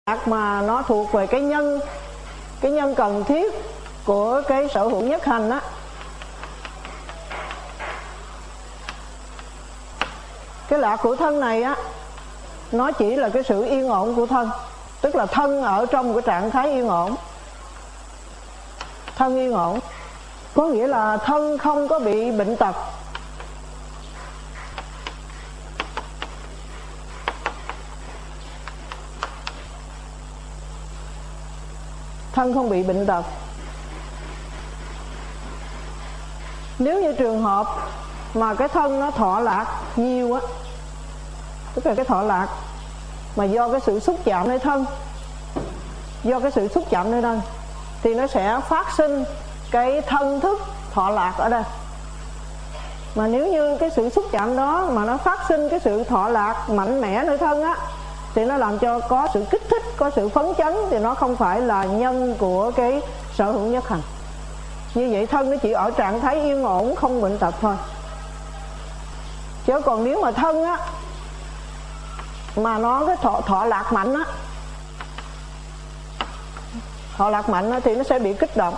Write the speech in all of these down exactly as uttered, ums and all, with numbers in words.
mà nó thuộc về cái nhân, cái nhân cần thiết của cái sở hữu nhất hành á. Cái lạc của thân này á, nó chỉ là cái sự yên ổn của thân, tức là thân ở trong cái trạng thái yên ổn. Thân yên ổn có nghĩa là thân không có bị bệnh tật. Thân không bị bệnh tật. Nếu như trường hợp mà cái thân nó thọ lạc nhiều á, tức là cái thọ lạc mà do cái sự xúc chạm nơi thân, do cái sự xúc chạm nơi thân, thì nó sẽ phát sinh cái thân thức thọ lạc ở đây. Mà nếu như cái sự xúc chạm đó mà nó phát sinh cái sự thọ lạc mạnh mẽ nơi thân á, thì nó làm cho có sự kích thích, có sự phấn chấn, thì nó không phải là nhân của cái sở hữu nhất hành. Như vậy thân nó chỉ ở trạng thái yên ổn, không bệnh tật thôi. Chứ còn nếu mà thân á mà nó cái thọ, thọ lạc mạnh á, thọ lạc mạnh á, thì nó sẽ bị kích động,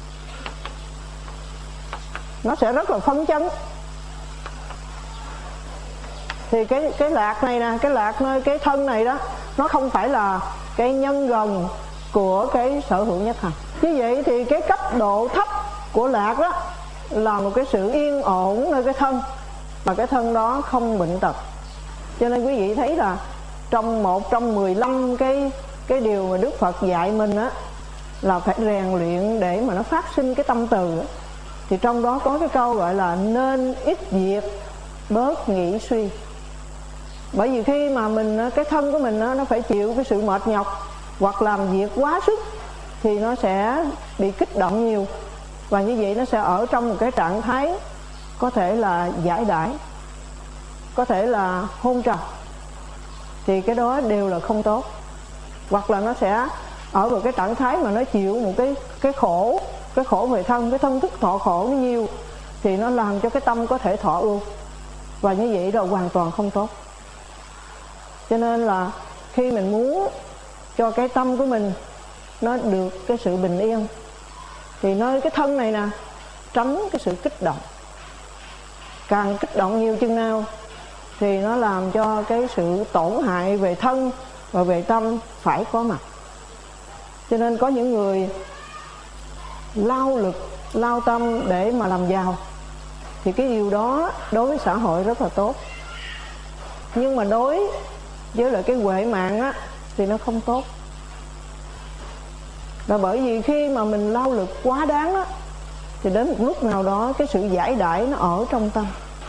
nó sẽ rất là phấn chấn. Thì cái cái lạc này nè, cái lạc nơi cái thân này đó, nó không phải là cái nhân gần của cái sở hữu nhất hành. Như vậy thì cái cấp độ thấp của lạc đó là một cái sự yên ổn nơi cái thân, mà cái thân đó không bệnh tật. Cho nên quý vị thấy là trong một trong mười lăm cái cái điều mà Đức Phật dạy mình á, là phải rèn luyện để mà nó phát sinh cái tâm từ á. Thì trong đó có cái câu gọi là nên ít việc bớt nghĩ suy. Bởi vì khi mà mình, cái thân của mình nó phải chịu cái sự mệt nhọc hoặc làm việc quá sức, thì nó sẽ bị kích động nhiều. Và như vậy nó sẽ ở trong một cái trạng thái có thể là giải đãi, có thể là hôn trầm. Thì cái đó đều là không tốt. Hoặc là nó sẽ ở một cái trạng thái mà nó chịu một cái, cái khổ, cái khổ về thân, cái thân thức thọ khổ nó nhiều, thì nó làm cho cái tâm có thể thọ ưu. Và như vậy là hoàn toàn không tốt. Cho nên là khi mình muốn cho cái tâm của mình nó được cái sự bình yên, thì nơi cái thân này nè, tránh cái sự kích động. Càng kích động nhiều chừng nào thì nó làm cho cái sự tổn hại về thân và về tâm phải có mặt. Cho nên có những người lao lực, lao tâm để mà làm giàu, thì cái điều đó đối với xã hội rất là tốt. Nhưng mà đối với lại cái huệ mạng á, thì nó không tốt. Là bởi vì khi mà mình lao lực quá đáng á, thì đến một lúc nào đó cái sự giải đãi nó ở trong tâm.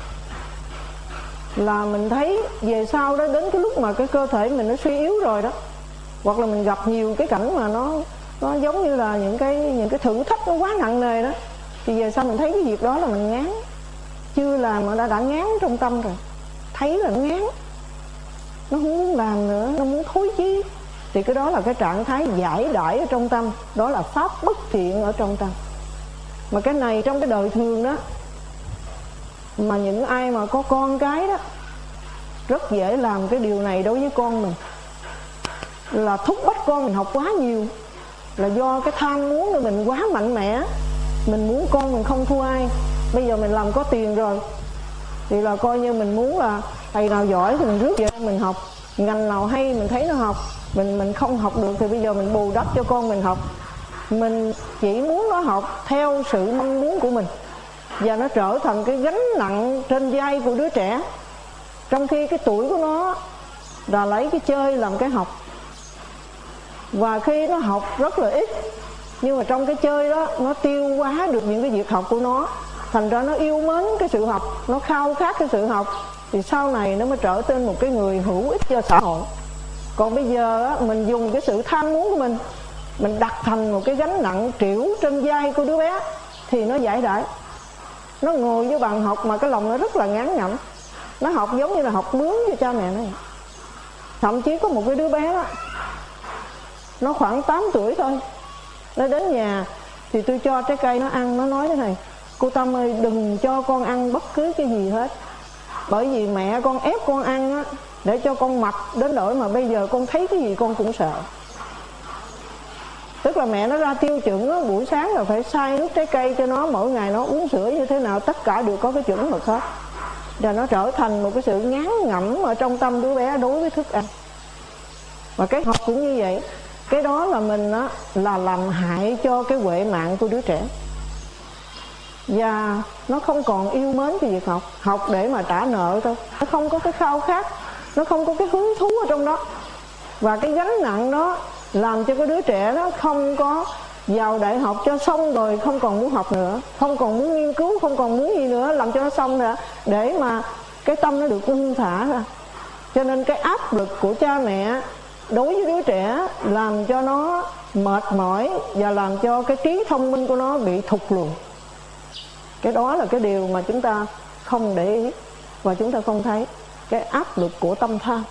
Là mình thấy về sau đó, đến cái lúc mà cái cơ thể mình nó suy yếu rồi đó, hoặc là mình gặp nhiều cái cảnh mà nó nó giống như là những cái những cái thử thách nó quá nặng nề đó, thì về sau mình thấy cái việc đó là mình ngán. Chưa làm mà đã đã ngán trong tâm rồi, thấy là nó ngán, nó không muốn làm nữa, nó muốn thối chí. Thì cái đó là cái trạng thái giải đãi ở trong tâm, đó là pháp bất thiện ở trong tâm. Mà cái này trong cái đời thường đó, mà những ai mà có con cái đó rất dễ làm cái điều này đối với con mình, là thúc bách con mình học quá nhiều. Là do cái tham muốn của mình quá mạnh mẽ, mình muốn con mình không thua ai. Bây giờ mình làm có tiền rồi, thì là coi như mình muốn là thầy nào giỏi thì mình rước về mình học, ngành nào hay mình thấy nó học, mình mình không học được thì bây giờ mình bù đắp cho con mình học. Mình chỉ muốn nó học theo sự mong muốn của mình, và nó trở thành cái gánh nặng trên vai của đứa trẻ. Trong khi cái tuổi của nó là lấy cái chơi làm cái học. Và khi nó học rất là ít, nhưng mà trong cái chơi đó nó tiêu hóa được những cái việc học của nó, thành ra nó yêu mến cái sự học, nó khao khát cái sự học, thì sau này nó mới trở thành một cái người hữu ích cho xã hội. Còn bây giờ á, mình dùng cái sự tham muốn của mình, mình đặt thành một cái gánh nặng trĩu trên vai của đứa bé, thì nó giải đãi. Nó ngồi với bàn học mà cái lòng nó rất là ngán ngẩm. Nó học giống như là học mướn cho cha mẹ nó. Thậm chí có một cái đứa bé đó, nó khoảng tám tuổi thôi, nó đến nhà thì tôi cho trái cây nó ăn. Nó nói thế này: cô Tâm ơi, đừng cho con ăn bất cứ cái gì hết, bởi vì mẹ con ép con ăn á, để cho con mập đến nỗi mà bây giờ con thấy cái gì con cũng sợ. Tức là mẹ nó ra tiêu chuẩn đó, buổi sáng là phải xay nước trái cây cho nó, mỗi ngày nó uống sữa như thế nào, tất cả đều có cái chuẩn mực hết. Và nó trở thành một cái sự ngán ngẩm ở trong tâm đứa bé đối với thức ăn. Và cái học cũng như vậy. Cái đó là mình á, là làm hại cho cái huệ mạng của đứa trẻ. Và nó không còn yêu mến cái việc học. Học để mà trả nợ thôi. Nó không có cái khao khát, nó không có cái hứng thú ở trong đó. Và cái gánh nặng đó làm cho cái đứa trẻ đó không có vào đại học cho xong rồi không còn muốn học nữa, không còn muốn nghiên cứu, không còn muốn gì nữa, làm cho nó xong nữa, để mà cái tâm nó được buông thả ra. Cho nên cái áp lực của cha mẹ đối với đứa trẻ làm cho nó mệt mỏi và làm cho cái trí thông minh của nó bị thụt lùi. Cái đó là cái điều mà chúng ta không để ý và chúng ta không thấy. Cái áp lực của tâm tham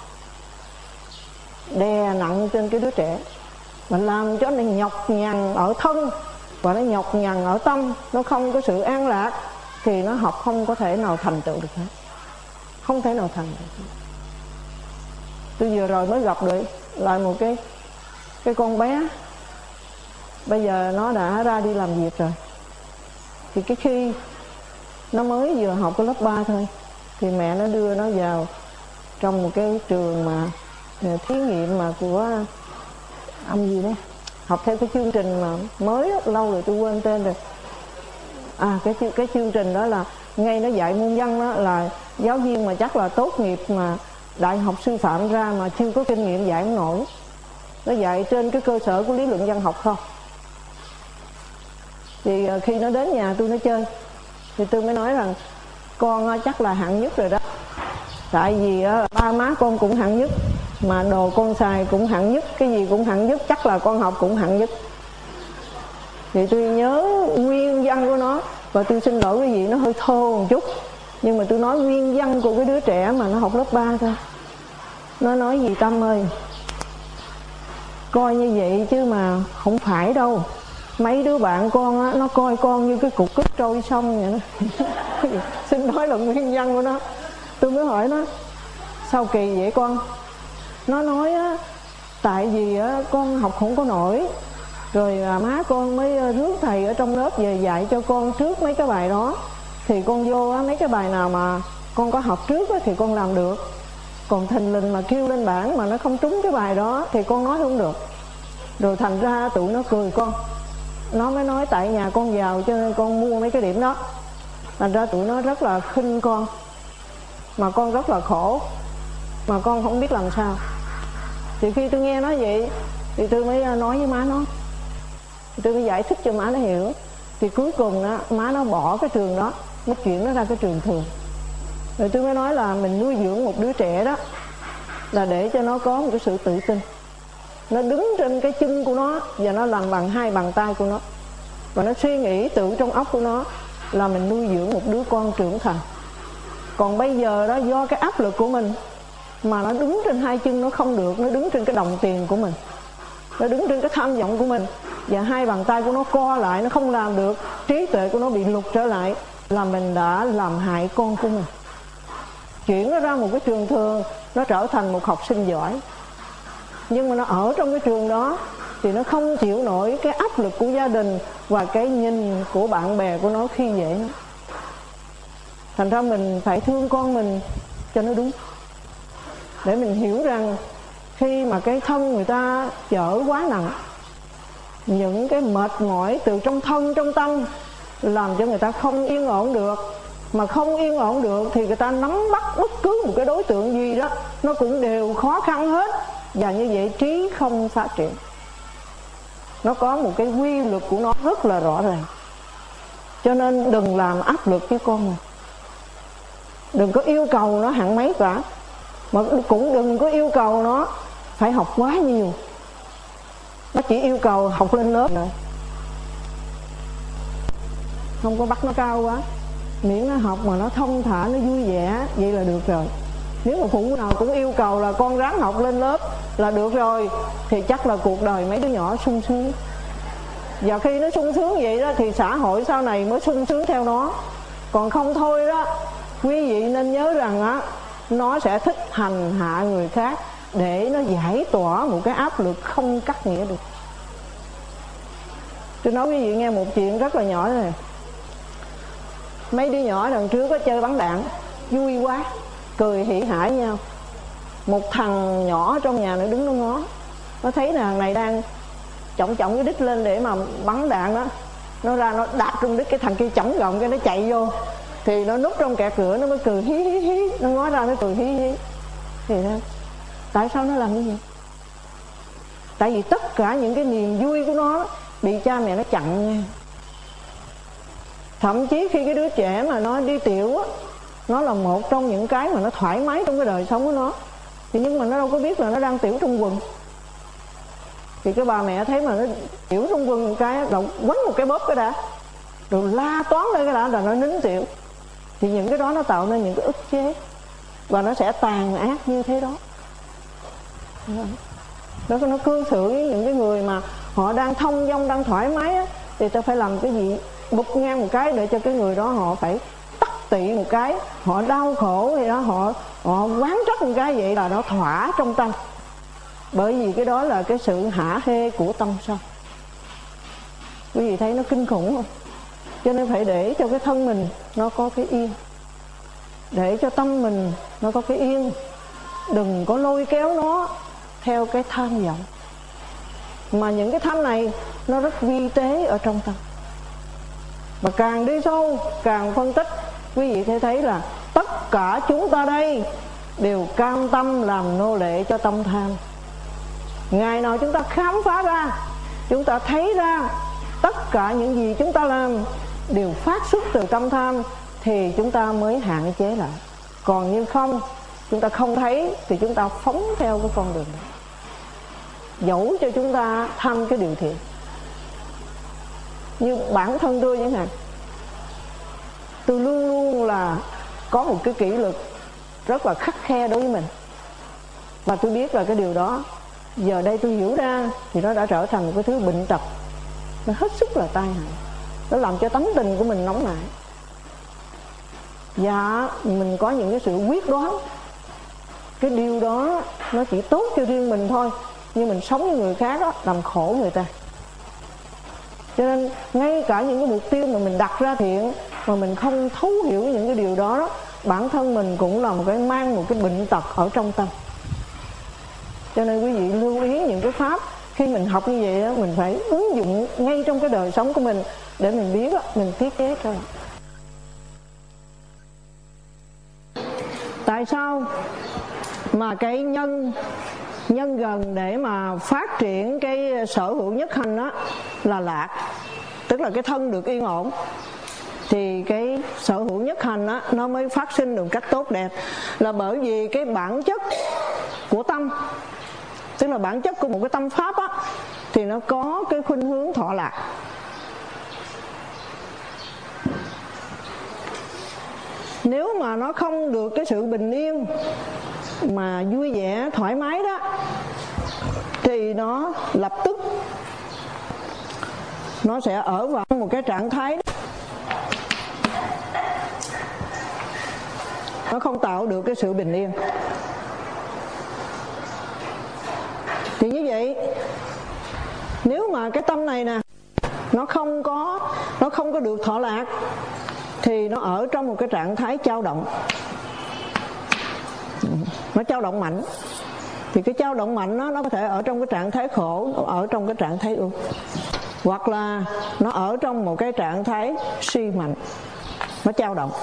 đè nặng trên cái đứa trẻ và làm cho nó nhọc nhằn ở thân và nó nhọc nhằn ở tâm, nó không có sự an lạc, thì nó học không có thể nào thành tựu được hết, không thể nào thành được hết. Tôi vừa rồi mới gặp được lại một cái cái con bé, bây giờ nó đã ra đi làm việc rồi. Thì cái khi nó mới vừa học cái lớp ba thôi, thì mẹ nó đưa nó vào trong một cái trường mà thí nghiệm mà của ông gì đấy, học theo cái chương trình mà mới lâu rồi tôi quên tên rồi. À cái cái chương trình đó là ngay nó dạy môn văn đó, là giáo viên mà chắc là tốt nghiệp mà đại học sư phạm ra mà chưa có kinh nghiệm dạy không nổi. Nó dạy trên cái cơ sở của lý luận văn học không. Thì khi nó đến nhà tôi nó chơi, thì tôi mới nói rằng con chắc là hạng nhất rồi đó. Tại vì ba má con cũng hạng nhất, mà đồ con xài cũng hạng nhất, cái gì cũng hạng nhất, chắc là con học cũng hạng nhất. Thì tôi nhớ nguyên văn của nó, và tôi xin lỗi cái gì nó hơi thô một chút, nhưng mà tôi nói nguyên văn của cái đứa trẻ mà nó học lớp ba thôi. Nó nói gì Tâm ơi, coi như vậy chứ mà không phải đâu. Mấy đứa bạn con á, nó coi con như cái cục cứt trôi sông vậy đó. Xin nói là nguyên văn của nó. Tôi mới hỏi nó, sao kỳ vậy con? Nó nói á, tại vì á, con học không có nổi, rồi à, má con mới rước thầy ở trong lớp về dạy cho con trước mấy cái bài đó. Thì con vô á, mấy cái bài nào mà con có học trước á, thì con làm được. Còn thình lình mà kêu lên bảng mà nó không trúng cái bài đó thì con nói không được. Rồi thành ra tụi nó cười con. Nó mới nói tại nhà con giàu cho nên con mua mấy cái điểm đó. Thành ra tụi nó rất là khinh con, mà con rất là khổ, mà con không biết làm sao. Thì khi tôi nghe nói vậy thì tôi mới nói với má nó, tôi mới giải thích cho má nó hiểu. Thì cuối cùng đó, má nó bỏ cái trường đó, nó chuyển nó ra cái trường thường. Rồi tôi mới nói là mình nuôi dưỡng một đứa trẻ đó là để cho nó có một cái sự tự tin, nó đứng trên cái chân của nó và nó làm bằng hai bàn tay của nó, và nó suy nghĩ tự trong óc của nó là mình nuôi dưỡng một đứa con trưởng thành. Còn bây giờ đó, do cái áp lực của mình mà nó đứng trên hai chân nó không được, nó đứng trên cái đồng tiền của mình, nó đứng trên cái tham vọng của mình, và hai bàn tay của nó co lại, nó không làm được, trí tuệ của nó bị lụt trở lại, là mình đã làm hại con của mình. Chuyển nó ra một cái trường thường, nó trở thành một học sinh giỏi. Nhưng mà nó ở trong cái trường đó thì nó không chịu nổi cái áp lực của gia đình và cái nhìn của bạn bè của nó khi dễ nó. Thành ra mình phải thương con mình cho nó đúng, để mình hiểu rằng khi mà cái thân người ta chở quá nặng, những cái mệt mỏi từ trong thân trong tâm làm cho người ta không yên ổn được. Mà không yên ổn được thì người ta nắm bắt bất cứ một cái đối tượng gì đó nó cũng đều khó khăn hết. Và như vậy trí không phát triển. Nó có một cái quy luật của nó rất là rõ ràng. Cho nên đừng làm áp lực với con mình, đừng có yêu cầu nó hạng mấy cả, mà cũng đừng có yêu cầu nó phải học quá nhiều. Nó chỉ yêu cầu học lên lớp rồi, không có bắt nó cao quá, miễn nó học mà nó thông thả, nó vui vẻ, vậy là được rồi. Nếu mà phụ nào cũng yêu cầu là con ráng học lên lớp là được rồi, thì chắc là cuộc đời mấy đứa nhỏ sung sướng. Và khi nó sung sướng vậy đó thì xã hội sau này mới sung sướng theo nó. Còn không thôi đó, quý vị nên nhớ rằng á, nó sẽ thích hành hạ người khác để nó giải tỏa một cái áp lực không cắt nghĩa được. Tôi nói quý vị nghe một chuyện rất là nhỏ này. Mấy đứa nhỏ đằng trước có chơi bắn đạn, vui quá, cười hỉ hả với nhau. Một thằng nhỏ trong nhà nó đứng nó ngó, nó thấy thằng này đang trọng trọng cái đít lên để mà bắn đạn đó, nó ra nó đạp trong đít, cái thằng kia chổng gọng cái nó chạy vô, thì nó núp trong kẹt cửa, nó mới cười hí hí hí, nó ngó ra nó cười hí hí. Thì đó, tại sao nó làm như vậy? Tại vì tất cả những cái niềm vui của nó bị cha mẹ nó chặn nha. Thậm chí khi cái đứa trẻ mà nó đi tiểu á, nó là một trong những cái mà nó thoải mái trong cái đời sống của nó, thì nhưng mà nó đâu có biết là nó đang tiểu trong quần. Thì cái bà mẹ thấy mà nó tiểu trong quần một cái, rồi quấn một cái bóp cái đã, rồi la toán lên cái đã, rồi nó nín tiểu. Thì những cái đó nó tạo nên những cái ức chế, và nó sẽ tàn ác như thế đó. Đó, nó cư xử với những cái người mà họ đang thông dong, đang thoải mái á, thì ta phải làm cái gì bục ngang một cái để cho cái người đó họ phải tắc tị một cái, họ đau khổ thì đó, họ họ quán trách một cái, vậy là nó thỏa trong tâm. Bởi vì cái đó là cái sự hả hê của tâm sân. Quý vị thấy nó kinh khủng không? Cho nên phải để cho cái thân mình nó có cái yên, để cho tâm mình nó có cái yên. Đừng có lôi kéo nó theo cái tham vọng. Mà những cái tham này nó rất vi tế ở trong tâm. Và càng đi sâu, càng phân tích, quý vị thấy thấy là tất cả chúng ta đây đều cam tâm làm nô lệ cho tâm tham. Ngày nào chúng ta khám phá ra, chúng ta thấy ra tất cả những gì chúng ta làm đều phát xuất từ tâm tham, thì chúng ta mới hạn chế lại. Còn như không, chúng ta không thấy thì chúng ta phóng theo cái con đường đó, dẫu cho chúng ta tham cái điều thiện. Như bản thân tôi chẳng hạn, tôi luôn luôn là có một cái kỷ luật rất là khắt khe đối với mình. Và tôi biết là cái điều đó, giờ đây tôi hiểu ra, thì nó đã trở thành một cái thứ bệnh tật, nó hết sức là tai hại. Nó làm cho tánh tình của mình nóng nảy. Và mình có những cái sự quyết đoán, cái điều đó nó chỉ tốt cho riêng mình thôi, nhưng mình sống với người khác đó, làm khổ người ta. Cho nên ngay cả những cái mục tiêu mà mình đặt ra thiện mà mình không thấu hiểu những cái điều đó, đó, bản thân mình cũng là một cái mang một cái bệnh tật ở trong tâm. Cho nên quý vị lưu ý những cái pháp khi mình học như vậy đó, mình phải ứng dụng ngay trong cái đời sống của mình để mình biết đó, mình tiết chế thôi. Tại sao mà cái nhân nhân gần để mà phát triển cái sở hữu nhất hành đó là lạc, tức là cái thân được yên ổn, thì cái sở hữu nhất hành đó, nó mới phát sinh được cách tốt đẹp. Là bởi vì cái bản chất của tâm, tức là bản chất của một cái tâm pháp á, thì nó có cái khuynh hướng thọ lạc. Nếu mà nó không được cái sự bình yên mà vui vẻ, thoải mái đó, thì nó lập tức nó sẽ ở vào một cái trạng thái đó. Nó không tạo được cái sự bình yên. Thì như vậy, nếu mà cái tâm này nè, nó không có nó không có được thọ lạc, thì nó ở trong một cái trạng thái dao động. Nó dao động mạnh. Thì cái dao động mạnh đó, nó có thể ở trong cái trạng thái khổ, ở trong cái trạng thái ưu, hoặc là nó ở trong một cái trạng thái suy mạnh. Nó dao động.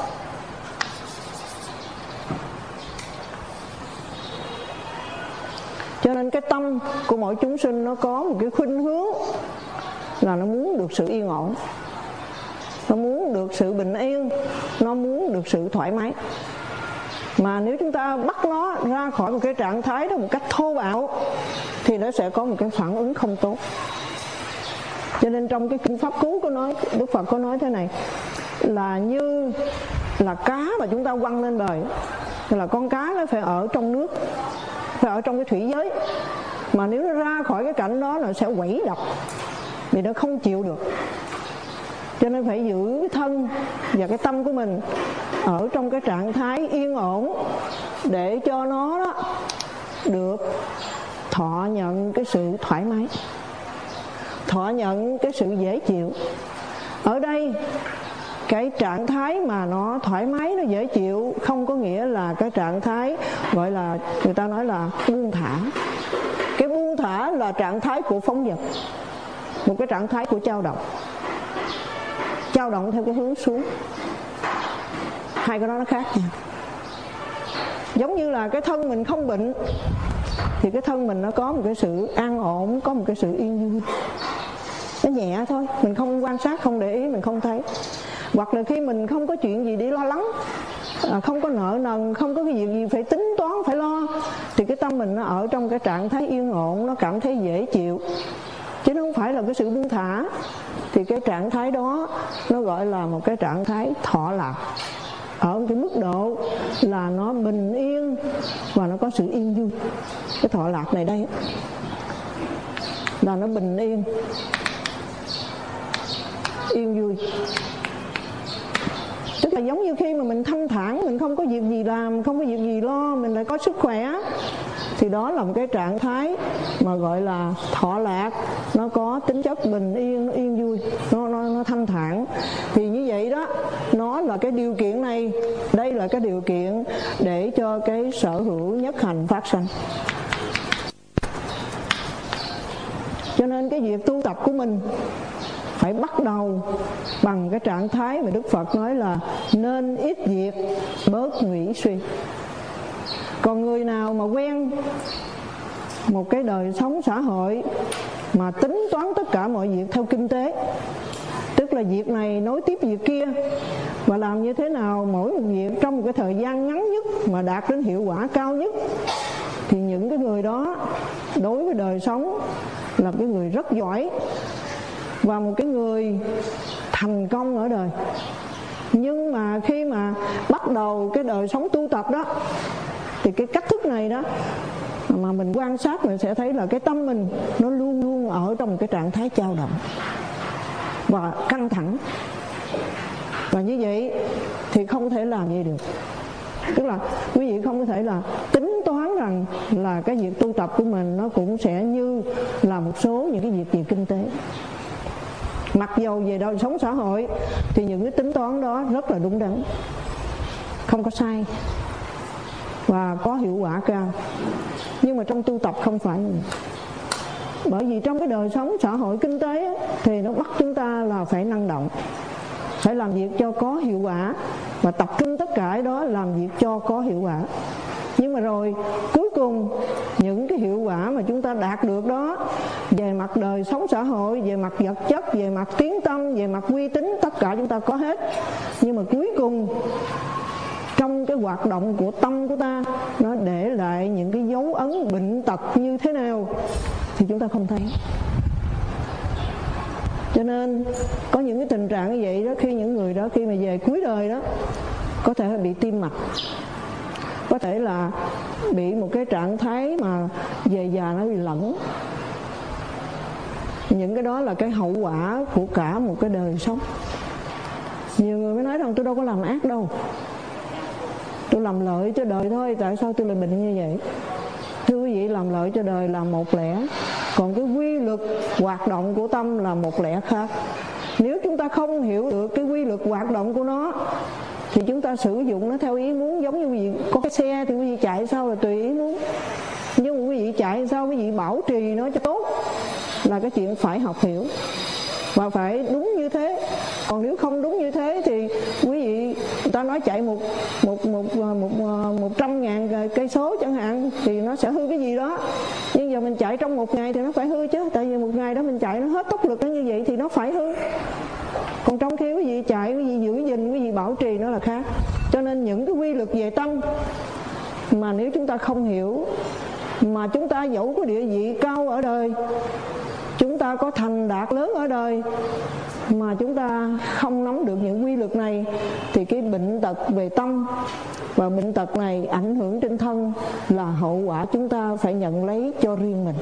Cho nên cái tâm của mỗi chúng sinh nó có một cái khuynh hướng là nó muốn được sự yên ổn, nó muốn được sự bình yên, nó muốn được sự thoải mái. Mà nếu chúng ta bắt nó ra khỏi một cái trạng thái đó một cách thô bạo, thì nó sẽ có một cái phản ứng không tốt. Cho nên trong cái kinh pháp cú có nói, Đức Phật có nói thế này, là như là cá mà chúng ta quăng lên bờ, là con cá nó phải ở trong nước, phải ở trong cái thủy giới. Mà nếu nó ra khỏi cái cảnh đó, nó sẽ quẩy đập, vì nó không chịu được. Cho nên phải giữ cái thân và cái tâm của mình ở trong cái trạng thái yên ổn, để cho nó đó được thọ nhận cái sự thoải mái. thọ nhận cái sự dễ chịu. Ở đây cái trạng thái mà nó thoải mái, nó dễ chịu không có nghĩa là cái trạng thái gọi là người ta nói là buông thả. Cái buông thả là trạng thái của phóng dật, một cái trạng thái của dao động, dao động theo cái hướng xuống. Hai cái đó nó khác nhau. Giống như là cái thân mình không bệnh thì cái thân mình nó có một cái sự an ổn, có một cái sự yên vui, nó nhẹ thôi, mình không quan sát, không để ý, mình không thấy. Hoặc là khi mình không có chuyện gì để lo lắng, à, không có nợ nần, không có cái việc gì phải tính toán, phải lo, thì cái tâm mình nó ở trong cái trạng thái yên ổn, nó cảm thấy dễ chịu, chứ nó không phải là cái sự buông thả. Thì cái trạng thái đó nó gọi là một cái trạng thái thọ lạc, ở cái mức độ là nó bình yên và nó có sự yên vui. Cái thọ lạc này đây là nó bình yên, yên vui. Tức là giống như khi mà mình thanh thản, mình không có việc gì làm, không có việc gì lo, mình lại có sức khỏe, thì đó là một cái trạng thái mà gọi là thọ lạc. Nó có tính chất bình yên, nó yên vui, nó, nó, nó thanh thản. Thì như vậy đó, nó là cái điều kiện này, đây là cái điều kiện để cho cái sở hữu nhất hành phát sinh. Cho nên cái việc tu tập của mình phải bắt đầu bằng cái trạng thái mà Đức Phật nói là nên ít việc, bớt nghĩ suy. Còn người nào mà quen một cái đời sống xã hội mà tính toán tất cả mọi việc theo kinh tế, tức là việc này nối tiếp việc kia, và làm như thế nào mỗi một việc trong một cái thời gian ngắn nhất mà đạt đến hiệu quả cao nhất, thì những cái người đó đối với đời sống là cái người rất giỏi và một cái người thành công ở đời. Nhưng mà khi mà bắt đầu cái đời sống tu tập đó, thì cái cách thức này đó mà mình quan sát, mình sẽ thấy là cái tâm mình nó luôn luôn ở trong một cái trạng thái dao động và căng thẳng. Và như vậy thì không thể làm gì được. Tức là quý vị không có thể là tính toán rằng là cái việc tu tập của mình nó cũng sẽ như là một số những cái việc về kinh tế. Mặc dầu về đời sống xã hội thì những cái tính toán đó rất là đúng đắn, không có sai và có hiệu quả cao. Nhưng mà trong tu tập không phải như vậy. Bởi vì trong cái đời sống xã hội kinh tế ấy, thì nó bắt chúng ta là phải năng động, phải làm việc cho có hiệu quả, và tập trung tất cả đó làm việc cho có hiệu quả. Nhưng mà rồi cuối cùng những cái hiệu quả mà chúng ta đạt được đó, về mặt đời sống xã hội, về mặt vật chất, về mặt tiếng tâm, về mặt uy tín, tất cả chúng ta có hết. Nhưng mà cuối cùng trong cái hoạt động của tâm của ta, nó để lại những cái dấu ấn bệnh tật như thế nào thì chúng ta không thấy. Cho nên có những cái tình trạng như vậy đó, khi những người đó khi mà về cuối đời đó, có thể là bị tim mạch, có thể là bị một cái trạng thái mà về già nó bị lẫn. Những cái đó là cái hậu quả của cả một cái đời sống. Nhiều người mới nói rằng tôi đâu có làm ác đâu, tôi làm lợi cho đời thôi, tại sao tôi lại bệnh như vậy? Thưa quý vị, làm lợi cho đời là một lẽ, còn cái quy luật hoạt động của tâm là một lẽ khác. Nếu chúng ta không hiểu được cái quy luật hoạt động của nó thì chúng ta sử dụng nó theo ý muốn. Giống như quý vị có cái xe thì quý vị chạy sao là tùy ý muốn, nhưng mà quý vị chạy sao quý vị bảo trì nó cho tốt là cái chuyện phải học hiểu và phải đúng như thế. Còn nếu không đúng như thế thì quý vị, người ta nói chạy một một một một một trăm ngàn cây số chẳng hạn thì nó sẽ hư cái gì đó. Nhưng giờ mình chạy trong một ngày thì nó phải hư chứ, tại vì một ngày đó mình chạy nó hết tốc lực nó như vậy thì nó phải hư. Còn trong khi quý vị chạy, quý vị giữ gìn, quý vị bảo trì nó là khác. Cho nên những cái quy luật về tâm mà nếu chúng ta không hiểu, mà chúng ta dẫu có địa vị cao ở đời, chúng ta có thành đạt lớn ở đời, mà chúng ta không nắm được những quy luật này, thì cái bệnh tật về tâm và bệnh tật này ảnh hưởng trên thân là hậu quả chúng ta phải nhận lấy cho riêng mình.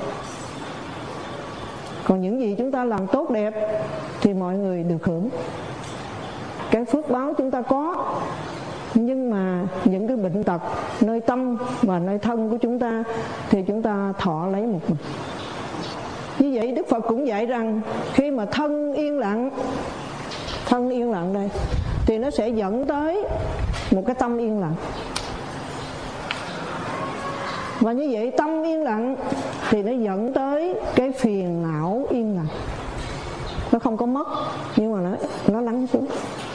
Còn những gì chúng ta làm tốt đẹp thì mọi người được hưởng, cái phước báo chúng ta có. Nhưng mà những cái bệnh tật nơi tâm và nơi thân của chúng ta thì chúng ta thọ lấy một mình. Ví Như vậy Đức Phật cũng dạy rằng khi mà thân yên lặng, thân yên lặng đây thì nó sẽ dẫn tới một cái tâm yên lặng. Và như vậy tâm yên lặng thì nó dẫn tới cái phiền não yên lặng. Nó không có mất, nhưng mà nó, nó lắng xuống.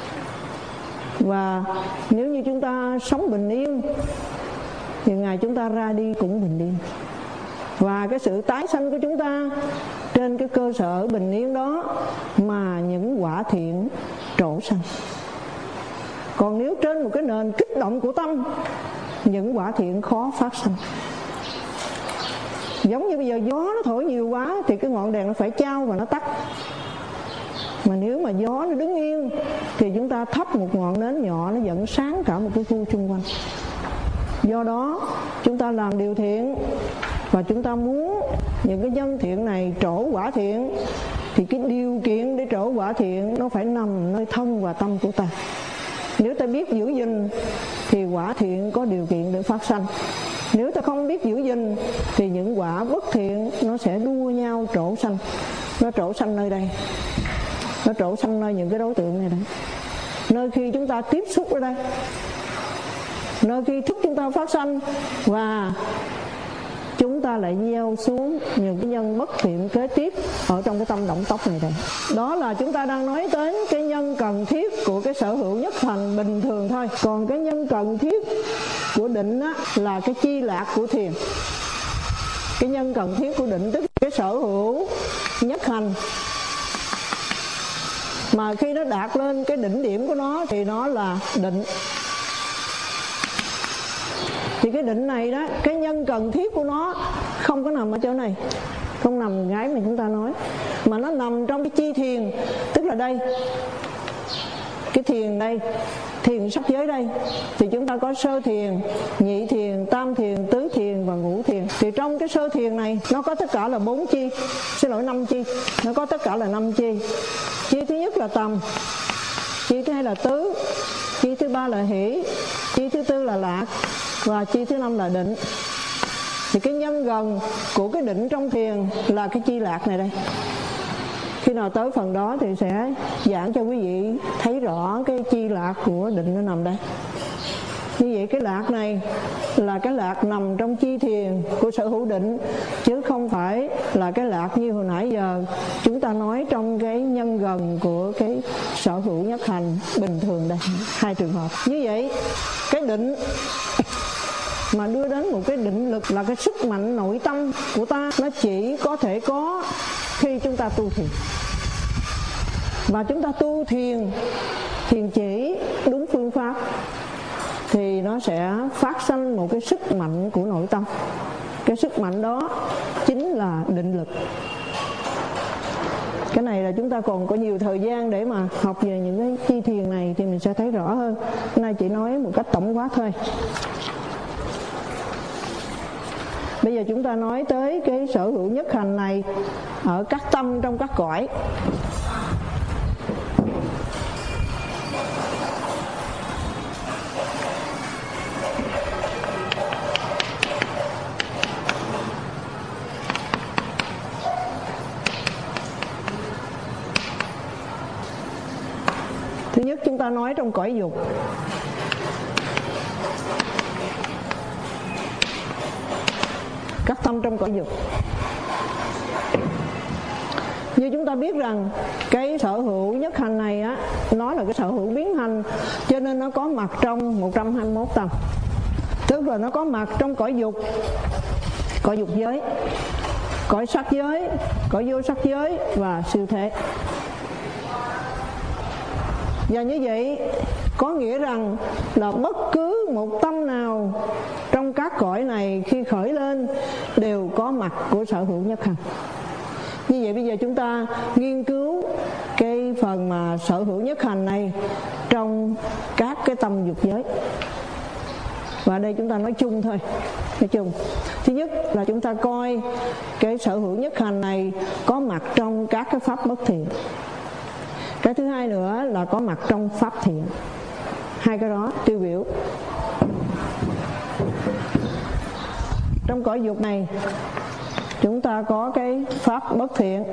Và nếu như chúng ta sống bình yên thì ngày chúng ta ra đi cũng bình yên. Và cái sự tái sanh của chúng ta trên cái cơ sở bình yên đó mà những quả thiện trổ sanh. Còn nếu trên một cái nền kích động của tâm, những quả thiện khó phát sinh. Giống như bây giờ gió nó thổi nhiều quá thì cái ngọn đèn nó phải chao và nó tắt. Mà nếu mà gió nó đứng yên thì chúng ta thắp một ngọn nến nhỏ, nó vẫn sáng cả một cái khu xung quanh. Do đó chúng ta làm điều thiện và chúng ta muốn những cái nhân thiện này trổ quả thiện, thì cái điều kiện để trổ quả thiện nó phải nằm nơi thân và tâm của ta. Nếu ta biết giữ gìn thì quả thiện có điều kiện để phát sanh. Nếu ta không biết giữ gìn thì những quả bất thiện nó sẽ đua nhau trổ sanh. Nó trổ sanh nơi đây, nó trổ sanh nơi những cái đối tượng này đấy. Nơi khi chúng ta tiếp xúc ở đây, nơi khi thức chúng ta phát sanh, và chúng ta lại gieo xuống những cái nhân bất thiện kế tiếp ở trong cái tâm động tốc này đây. Đó là chúng ta đang nói đến cái nhân cần thiết của cái sở hữu nhất hành bình thường thôi. Còn cái nhân cần thiết của định á, là cái chi lạc của thiền. Cái nhân cần thiết của định tức cái sở hữu nhất hành, mà khi nó đạt lên cái đỉnh điểm của nó thì nó là định. Thì cái định này đó, cái nhân cần thiết của nó không có nằm ở chỗ này, không nằm cái mà chúng ta nói, mà nó nằm trong cái chi thiền. Tức là đây, cái thiền đây, thiền sắc giới đây, thì chúng ta có sơ thiền, nhị thiền, tam thiền, tứ thiền và ngũ thiền. Thì trong cái sơ thiền này nó có tất cả là bốn chi, xin lỗi năm chi, nó có tất cả là năm chi. Chi thứ nhất là tầm, chi thứ hai là tứ, chi thứ ba là hỷ, chi thứ tư là lạc, và chi thứ năm là định. Thì cái nhân gần của cái định trong thiền là cái chi lạc này đây. Khi nào tới phần đó thì sẽ giảng cho quý vị thấy rõ cái chi lạc của định nó nằm đây. Như vậy cái lạc này là cái lạc nằm trong chi thiền của sở hữu định, chứ không phải là cái lạc như hồi nãy giờ chúng ta nói trong cái nhân gần của cái sở hữu nhất hành bình thường đây. Hai trường hợp. Như vậy cái định mà đưa đến một cái định lực là cái sức mạnh nội tâm của ta, nó chỉ có thể có khi chúng ta tu thiền. Và chúng ta tu thiền, thiền chỉ đúng phương pháp thì nó sẽ phát sinh một cái sức mạnh của nội tâm. Cái sức mạnh đó chính là định lực. Cái này là chúng ta còn có nhiều thời gian để mà học về những cái chi thiền này thì mình sẽ thấy rõ hơn. Hôm nay chỉ nói một cách tổng quát thôi. Bây giờ chúng ta nói tới cái sở hữu nhất hành này ở các tâm trong các cõi. Thứ nhất chúng ta nói trong cõi dục. Các tâm trong cõi dục. Như chúng ta biết rằng cái sở hữu nhất hành này á, nó là cái sở hữu biến hành, cho nên nó có mặt trong một trăm hai mươi mốt tâm. Tức là nó có mặt trong cõi dục, cõi dục giới, cõi sắc giới, cõi vô sắc giới và siêu thế. Và như vậy có nghĩa rằng là bất cứ một tâm nào trong các cõi này khi khởi lên đều có mặt của sở hữu nhất hành. Như vậy bây giờ chúng ta nghiên cứu cái phần mà sở hữu nhất hành này trong các cái tâm dục giới. Và đây chúng ta nói chung thôi, nói chung. Thứ nhất là chúng ta coi cái sở hữu nhất hành này có mặt trong các cái pháp bất thiện. Cái thứ hai nữa là có mặt trong pháp thiện. Hai cái đó tiêu biểu. Trong cõi dục này chúng ta có cái pháp bất thiện,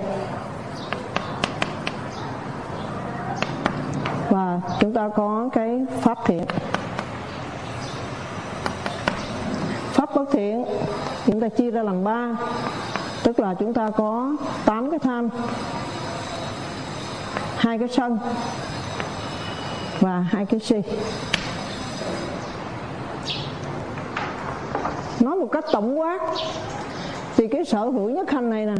và chúng ta có cái pháp thiện. Pháp bất thiện chúng ta chia ra làm ba, tức là chúng ta có tám cái tham, hai cái sân và hai cái si. Nói một cách tổng quát thì cái sở hữu nhất hành này nè,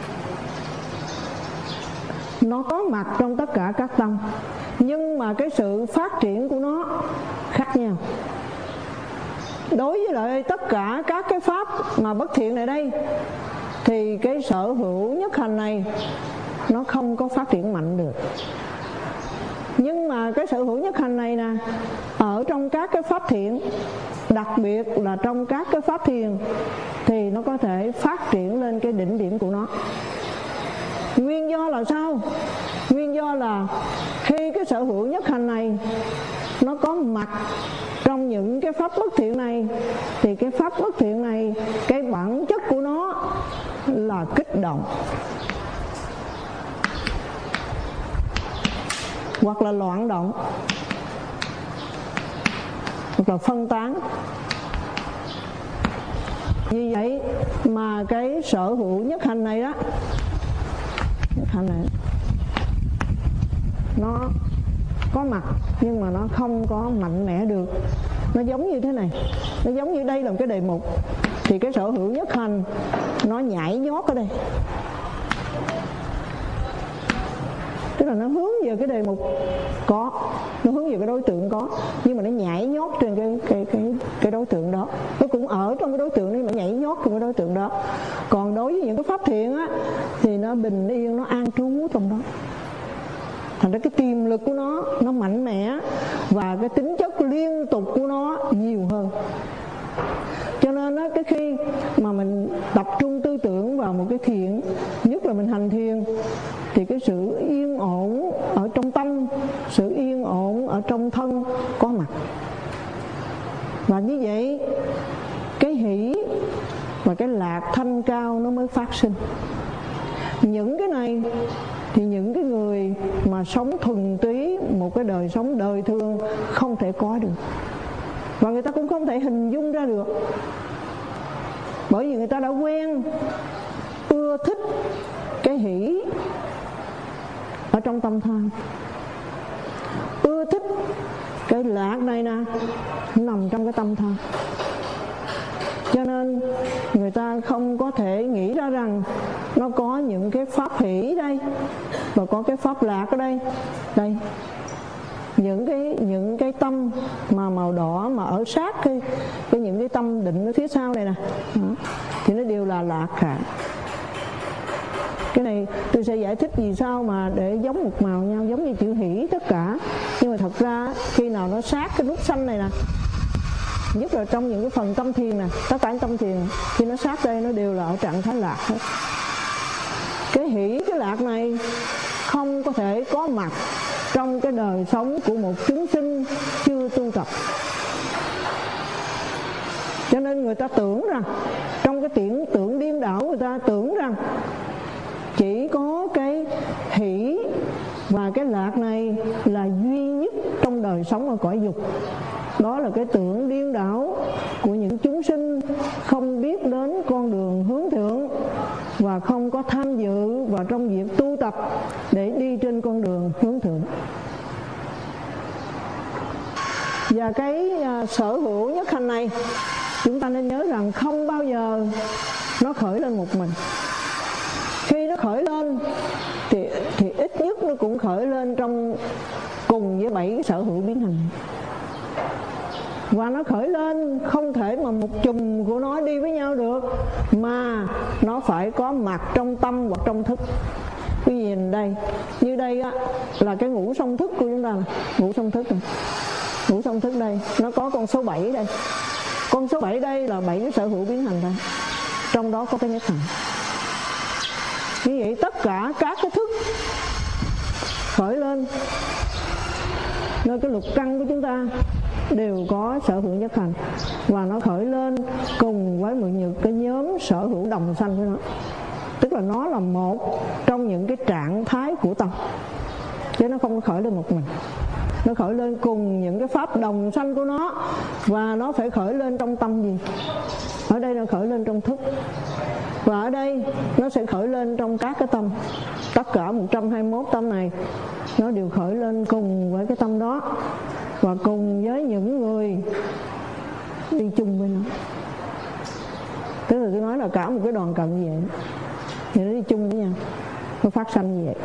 nó có mặt trong tất cả các tâm, nhưng mà cái sự phát triển của nó khác nhau. Đối với lại tất cả các cái pháp mà bất thiện này đây, thì cái sở hữu nhất hành này nó không có phát triển mạnh được. Nhưng mà cái sở hữu nhất hành này nè, ở trong các cái pháp thiện, đặc biệt là trong các cái pháp thiền, thì nó có thể phát triển lên cái đỉnh điểm của nó. Nguyên do là sao? Nguyên do là khi cái sở hữu nhất hành này nó có mặt trong những cái pháp bất thiện này, thì cái pháp bất thiện này, cái bản chất của nó là kích động hoặc là loạn động hoặc là phân tán. Vì vậy mà cái sở hữu nhất hành này đó, nhất hành này nó có mặt nhưng mà nó không có mạnh mẽ được. Nó giống như thế này, nó giống như đây là một cái đề mục, thì cái sở hữu nhất hành nó nhảy nhót ở đây, tức là nó hướng về cái đề mục có, nó hướng về cái đối tượng có, nhưng mà nó nhảy nhót trên cái cái cái cái đối tượng đó. Nó cũng ở trong cái đối tượng nhưng mà nhảy nhót trong cái đối tượng đó. Còn đối với những cái pháp thiện á, thì nó bình yên, nó an trú trong đó. Thành ra cái tiềm lực của nó nó mạnh mẽ, và cái tính chất liên tục của nó nhiều hơn. Cho nên á, cái khi mà mình tập trung tư tưởng vào một cái thiện, nhất là mình hành thiền, thì cái sự yên ổn ở trong tâm, sự yên ổn ở trong thân có mặt. Và như vậy cái hỷ và cái lạc thanh cao nó mới phát sinh. Những cái này thì những cái người mà sống thuần túy một cái đời sống đời thường không thể có được, và người ta cũng không thể hình dung ra được. Bởi vì người ta đã quen ưa thích cái hỷ ở trong tâm tham, ưa thích cái lạc này nè nằm trong cái tâm tham, cho nên người ta không có thể nghĩ ra rằng nó có những cái pháp hỷ đây và có cái pháp lạc ở đây. Đây, những cái những cái tâm mà màu đỏ mà ở sát cái, cái những cái tâm định ở phía sau này nè, thì nó đều là lạc cả. Cái này tôi sẽ giải thích vì sao mà để giống một màu nhau, giống như chữ hỷ tất cả. Nhưng mà thật ra khi nào nó sát cái nút xanh này nè, nhất là trong những cái phần tâm thiền nè, tất cả những tâm thiền khi nó sát đây nó đều là ở trạng thái lạc hết. Cái hỷ, cái lạc này không có thể có mặt trong cái đời sống của một chúng sinh chưa tu tập. Cho nên người ta tưởng rằng, trong cái tưởng tượng điên đảo, người ta tưởng rằng chỉ có cái hỷ và cái lạc này là duy nhất trong đời sống ở cõi dục. Đó là cái tưởng điên đảo của những chúng sinh không biết đến con đường hướng thượng và không có tham dự vào trong việc tu tập để đi trên con đường hướng thượng. Và cái uh, sở hữu nhất hành này, chúng ta nên nhớ rằng không bao giờ nó khởi lên một mình. Khi nó khởi lên thì, thì ít nhất nó cũng khởi lên trong cùng với bảy cái sở hữu biến hành. Và nó khởi lên không thể mà một chùm của nó đi với nhau được, mà nó phải có mặt trong tâm hoặc trong thức. Quý vị nhìn đây, như đây á, là cái ngũ song thức của chúng ta, ngũ song thức này. Ngũ song thức đây, nó có con số bảy đây. Con số bảy đây là bảy cái sở hữu biến hành đây. Trong đó có cái nhất hành. Như vậy tất cả các cái thức khởi lên nơi cái lục căn của chúng ta đều có sở hữu nhất hành, và nó khởi lên cùng với một những cái nhóm sở hữu đồng sanh với nó. Tức là nó là một trong những cái trạng thái của tâm, chứ nó không có khởi lên một mình. Nó khởi lên cùng những cái pháp đồng sanh của nó, và nó phải khởi lên trong tâm gì? Ở đây nó khởi lên trong thức, và ở đây nó sẽ khởi lên trong các cái tâm. Tất cả một trăm hai mươi mốt tâm này nó đều khởi lên cùng với cái tâm đó, và cùng với những người đi chung với nó. Tức là tôi nói là cả một cái đoàn cận như vậy, thì nó đi chung với nhau, nó phát sanh như vậy.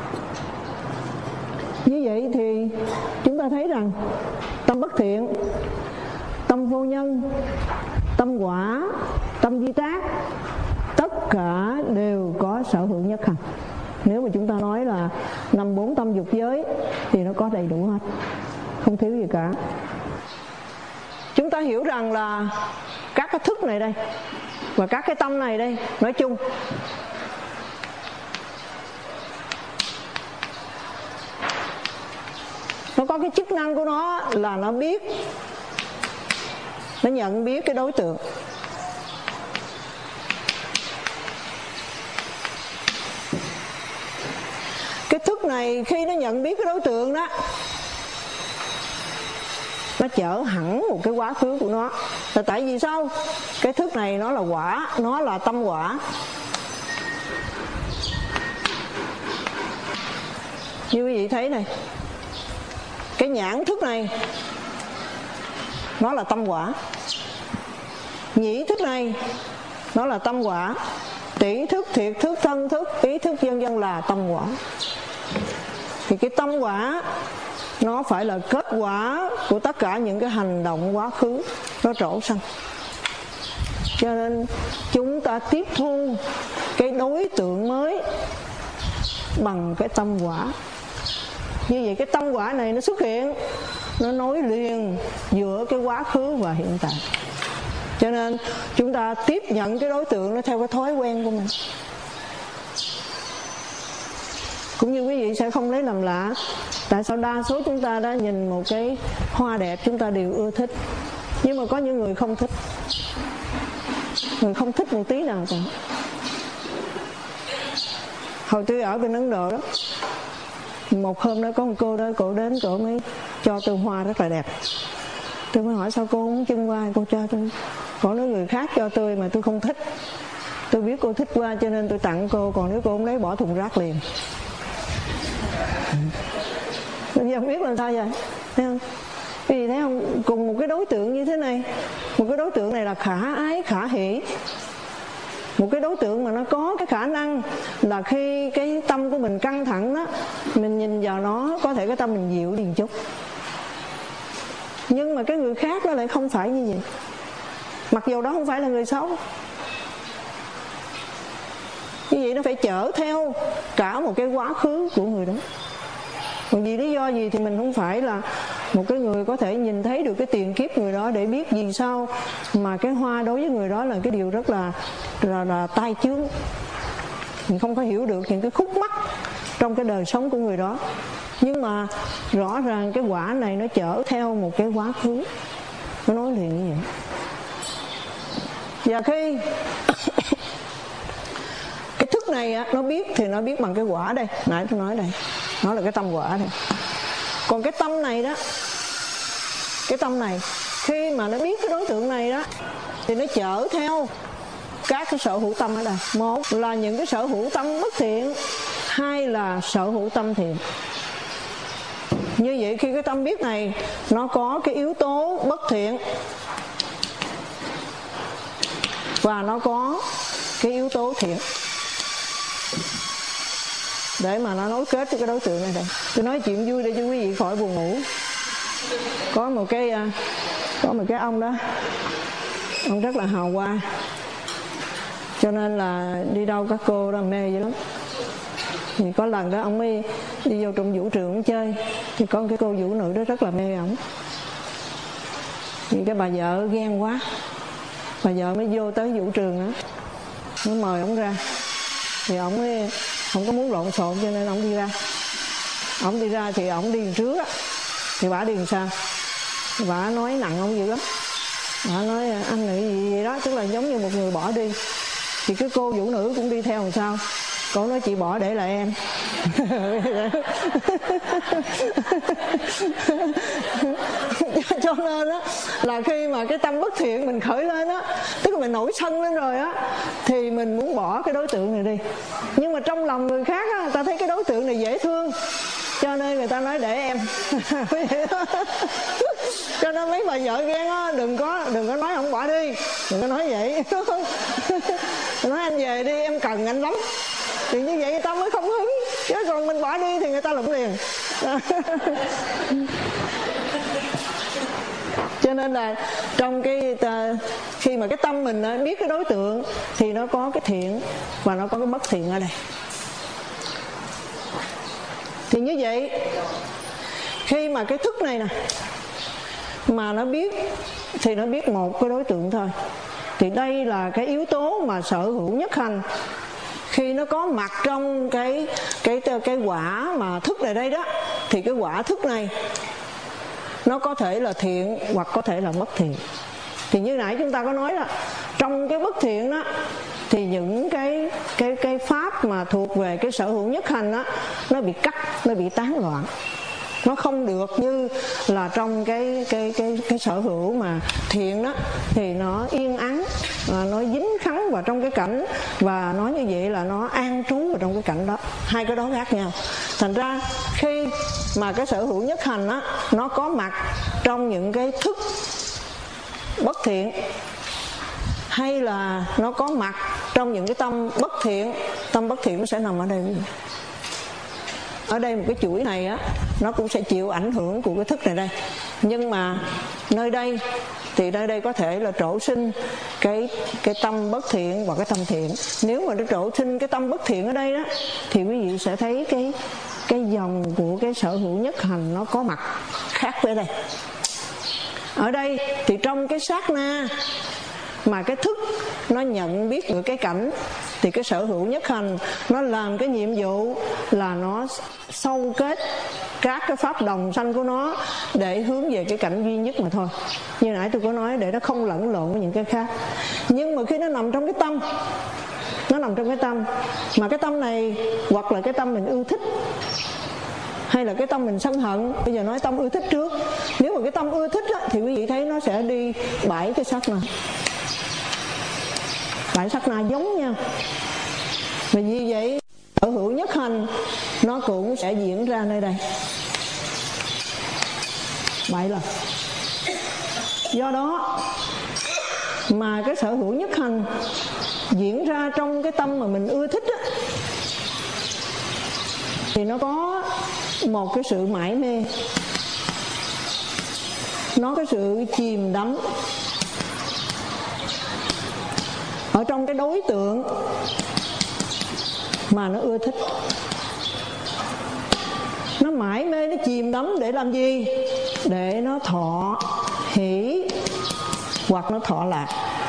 Như vậy thì chúng ta thấy rằng tâm bất thiện, tâm vô nhân, tâm quả, tâm vi tác, tất cả đều có sở hữu nhất hành. Nếu mà chúng ta nói là năm bốn tâm dục giới thì nó có đầy đủ hết, không thiếu gì cả. Chúng ta hiểu rằng là các cái thức này đây và các cái tâm này đây nói chung nó có cái chức năng của nó là nó biết, nó nhận biết cái đối tượng. Cái thức này khi nó nhận biết cái đối tượng đó, nó chở hẳn một cái quá khứ của nó. Là tại vì sao? Cái thức này nó là quả, nó là tâm quả. Như quý vị thấy này, cái nhãn thức này nó là tâm quả, nhĩ thức này nó là tâm quả, tỷ thức, thiệt thức, thân thức, ý thức vân vân là tâm quả. Thì cái tâm quả nó phải là kết quả của tất cả những cái hành động quá khứ nó trổ sanh. Cho nên chúng ta tiếp thu cái đối tượng mới bằng cái tâm quả. Như vậy cái tâm quả này nó xuất hiện, nó nối liền giữa cái quá khứ và hiện tại. Cho nên chúng ta tiếp nhận cái đối tượng nó theo cái thói quen của mình. Cũng như quý vị sẽ không lấy làm lạ, tại sao đa số chúng ta đã nhìn một cái hoa đẹp chúng ta đều ưa thích, nhưng mà có những người không thích. Người không thích một tí nào cả. Hồi tôi ở bên Ấn Độ đó, một hôm đó có một cô đó, cô đến cô mới cho tôi hoa rất là đẹp. Tôi mới hỏi sao cô không chưng hoa, cô cho tôi. Có nói người khác cho tôi mà tôi không thích. Tôi biết cô thích hoa cho nên tôi tặng cô, còn nếu cô không lấy bỏ thùng rác liền. Bây giờ không biết làm sao vậy, thấy không? Vì thấy không, cùng một cái đối tượng như thế này, một cái đối tượng này là khả ái, khả hỷ, một cái đối tượng mà nó có cái khả năng là khi cái tâm của mình căng thẳng đó, mình nhìn vào nó có thể cái tâm mình dịu liền chút. Nhưng mà cái người khác nó lại không phải như vậy, mặc dù đó không phải là người xấu. Như vậy nó phải chở theo cả một cái quá khứ của người đó. Còn vì lý do gì thì mình không phải là một cái người có thể nhìn thấy được cái tiền kiếp người đó để biết vì sao mà cái hoa đối với người đó là cái điều rất là là, là tai chướng. Mình không có hiểu được những cái khúc mắc trong cái đời sống của người đó. Nhưng mà rõ ràng cái quả này nó chở theo một cái quá khứ, nó nói liền như vậy. Và khi cái thức này á, nó biết thì nó biết bằng cái quả đây, nãy tôi nói đây, nó là cái tâm quả đây. Còn cái tâm này đó, cái tâm này khi mà nó biết cái đối tượng này đó thì nó chở theo các cái sở hữu tâm ở đây. Một là những cái sở hữu tâm bất thiện, hai là sở hữu tâm thiện. Như vậy khi cái tâm biết này nó có cái yếu tố bất thiện và nó có cái yếu tố thiện để mà nó nối kết với cái đối tượng này đây. Tôi nói chuyện vui để cho quý vị khỏi buồn ngủ. Có một cái có một cái ông đó, ông rất là hào hoa, cho nên là đi đâu các cô đó mê vậy lắm. Thì có lần đó ông mới đi vô trong vũ trường chơi, thì có một cái cô vũ nữ đó rất là mê ổng. Thì cái bà vợ ghen quá, bà vợ mới vô tới vũ trường đó, mới mời ổng ra. Thì ổng mới không có muốn lộn xộn cho nên ổng đi ra. Ổng đi ra thì ổng đi trước á, thì bả đi làm sao? Bà nói nặng ông dữ lắm. Bà nói anh nghĩ gì vậy đó, tức là giống như một người bỏ đi. Thì cái cô vũ nữ cũng đi theo làm sao. Cô nói chị bỏ để lại em. Cho nên á là khi mà cái tâm bất thiện mình khởi lên á, tức là mình nổi sân lên rồi á, thì mình muốn bỏ cái đối tượng này đi. Nhưng mà trong lòng người khác á, người ta thấy cái đối tượng này dễ thương, cho nên người ta nói để em. Cho nên mấy bà vợ ghen á, đừng có đừng có nói ông bỏ đi, đừng có nói vậy. Nói anh về đi, em cần anh lắm. Thì như vậy người ta mới không hứng. Chứ còn mình bỏ đi thì người ta lụm liền. Cho nên là trong cái khi mà cái tâm mình biết cái đối tượng thì nó có cái thiện và nó có cái bất thiện ở đây. Thì như vậy khi mà cái thức này nè mà nó biết thì nó biết một cái đối tượng thôi. Thì đây là cái yếu tố mà sở hữu nhất hành. Khi nó có mặt trong cái cái cái quả mà thức này đây đó, thì cái quả thức này nó có thể là thiện hoặc có thể là bất thiện. Thì như nãy chúng ta có nói là trong cái bất thiện đó thì những cái cái cái pháp mà thuộc về cái sở hữu nhất hành đó nó bị cắt, nó bị tán loạn. Nó không được như là trong cái cái cái cái sở hữu mà thiện đó thì nó yên ắng, nó dính khắng vào trong cái cảnh, và nói như vậy là nó an trú vào trong cái cảnh đó. Hai cái đó khác nhau. Thành ra khi mà cái sở hữu nhất hành đó nó có mặt trong những cái thức bất thiện, hay là nó có mặt trong những cái tâm bất thiện, tâm bất thiện nó sẽ nằm ở đây. Ở đây một cái chuỗi này á, nó cũng sẽ chịu ảnh hưởng của cái thức này đây. Nhưng mà nơi đây thì nơi đây có thể là trổ sinh cái cái tâm bất thiện và cái tâm thiện. Nếu mà nó trổ sinh cái tâm bất thiện ở đây đó, thì quý vị sẽ thấy cái cái dòng của cái sở hữu nhất hành nó có mặt khác với đây. Ở đây thì trong cái sát na mà cái thức nó nhận biết được cái cảnh, thì cái sở hữu nhất hành nó làm cái nhiệm vụ là nó sâu kết các cái pháp đồng sanh của nó để hướng về cái cảnh duy nhất mà thôi. Như nãy tôi có nói, để nó không lẫn lộn với những cái khác. Nhưng mà khi nó nằm trong cái tâm, nó nằm trong cái tâm, mà cái tâm này hoặc là cái tâm mình ưa thích, hay là cái tâm mình sân hận. Bây giờ nói tâm ưa thích trước. Nếu mà cái tâm ưa thích á, thì quý vị thấy nó sẽ đi bảy cái sát na. Bảy sát na giống nhau. Và vì vậy sở hữu nhất hành nó cũng sẽ diễn ra nơi đây bảy lần. Do đó mà cái sở hữu nhất hành diễn ra trong cái tâm mà mình ưa thích á, thì nó có một cái sự mải mê, nó có sự chìm đắm ở trong cái đối tượng mà nó ưa thích. Nó mải mê, nó chìm đắm để làm gì? Để nó thọ hỷ hoặc nó thọ lạc.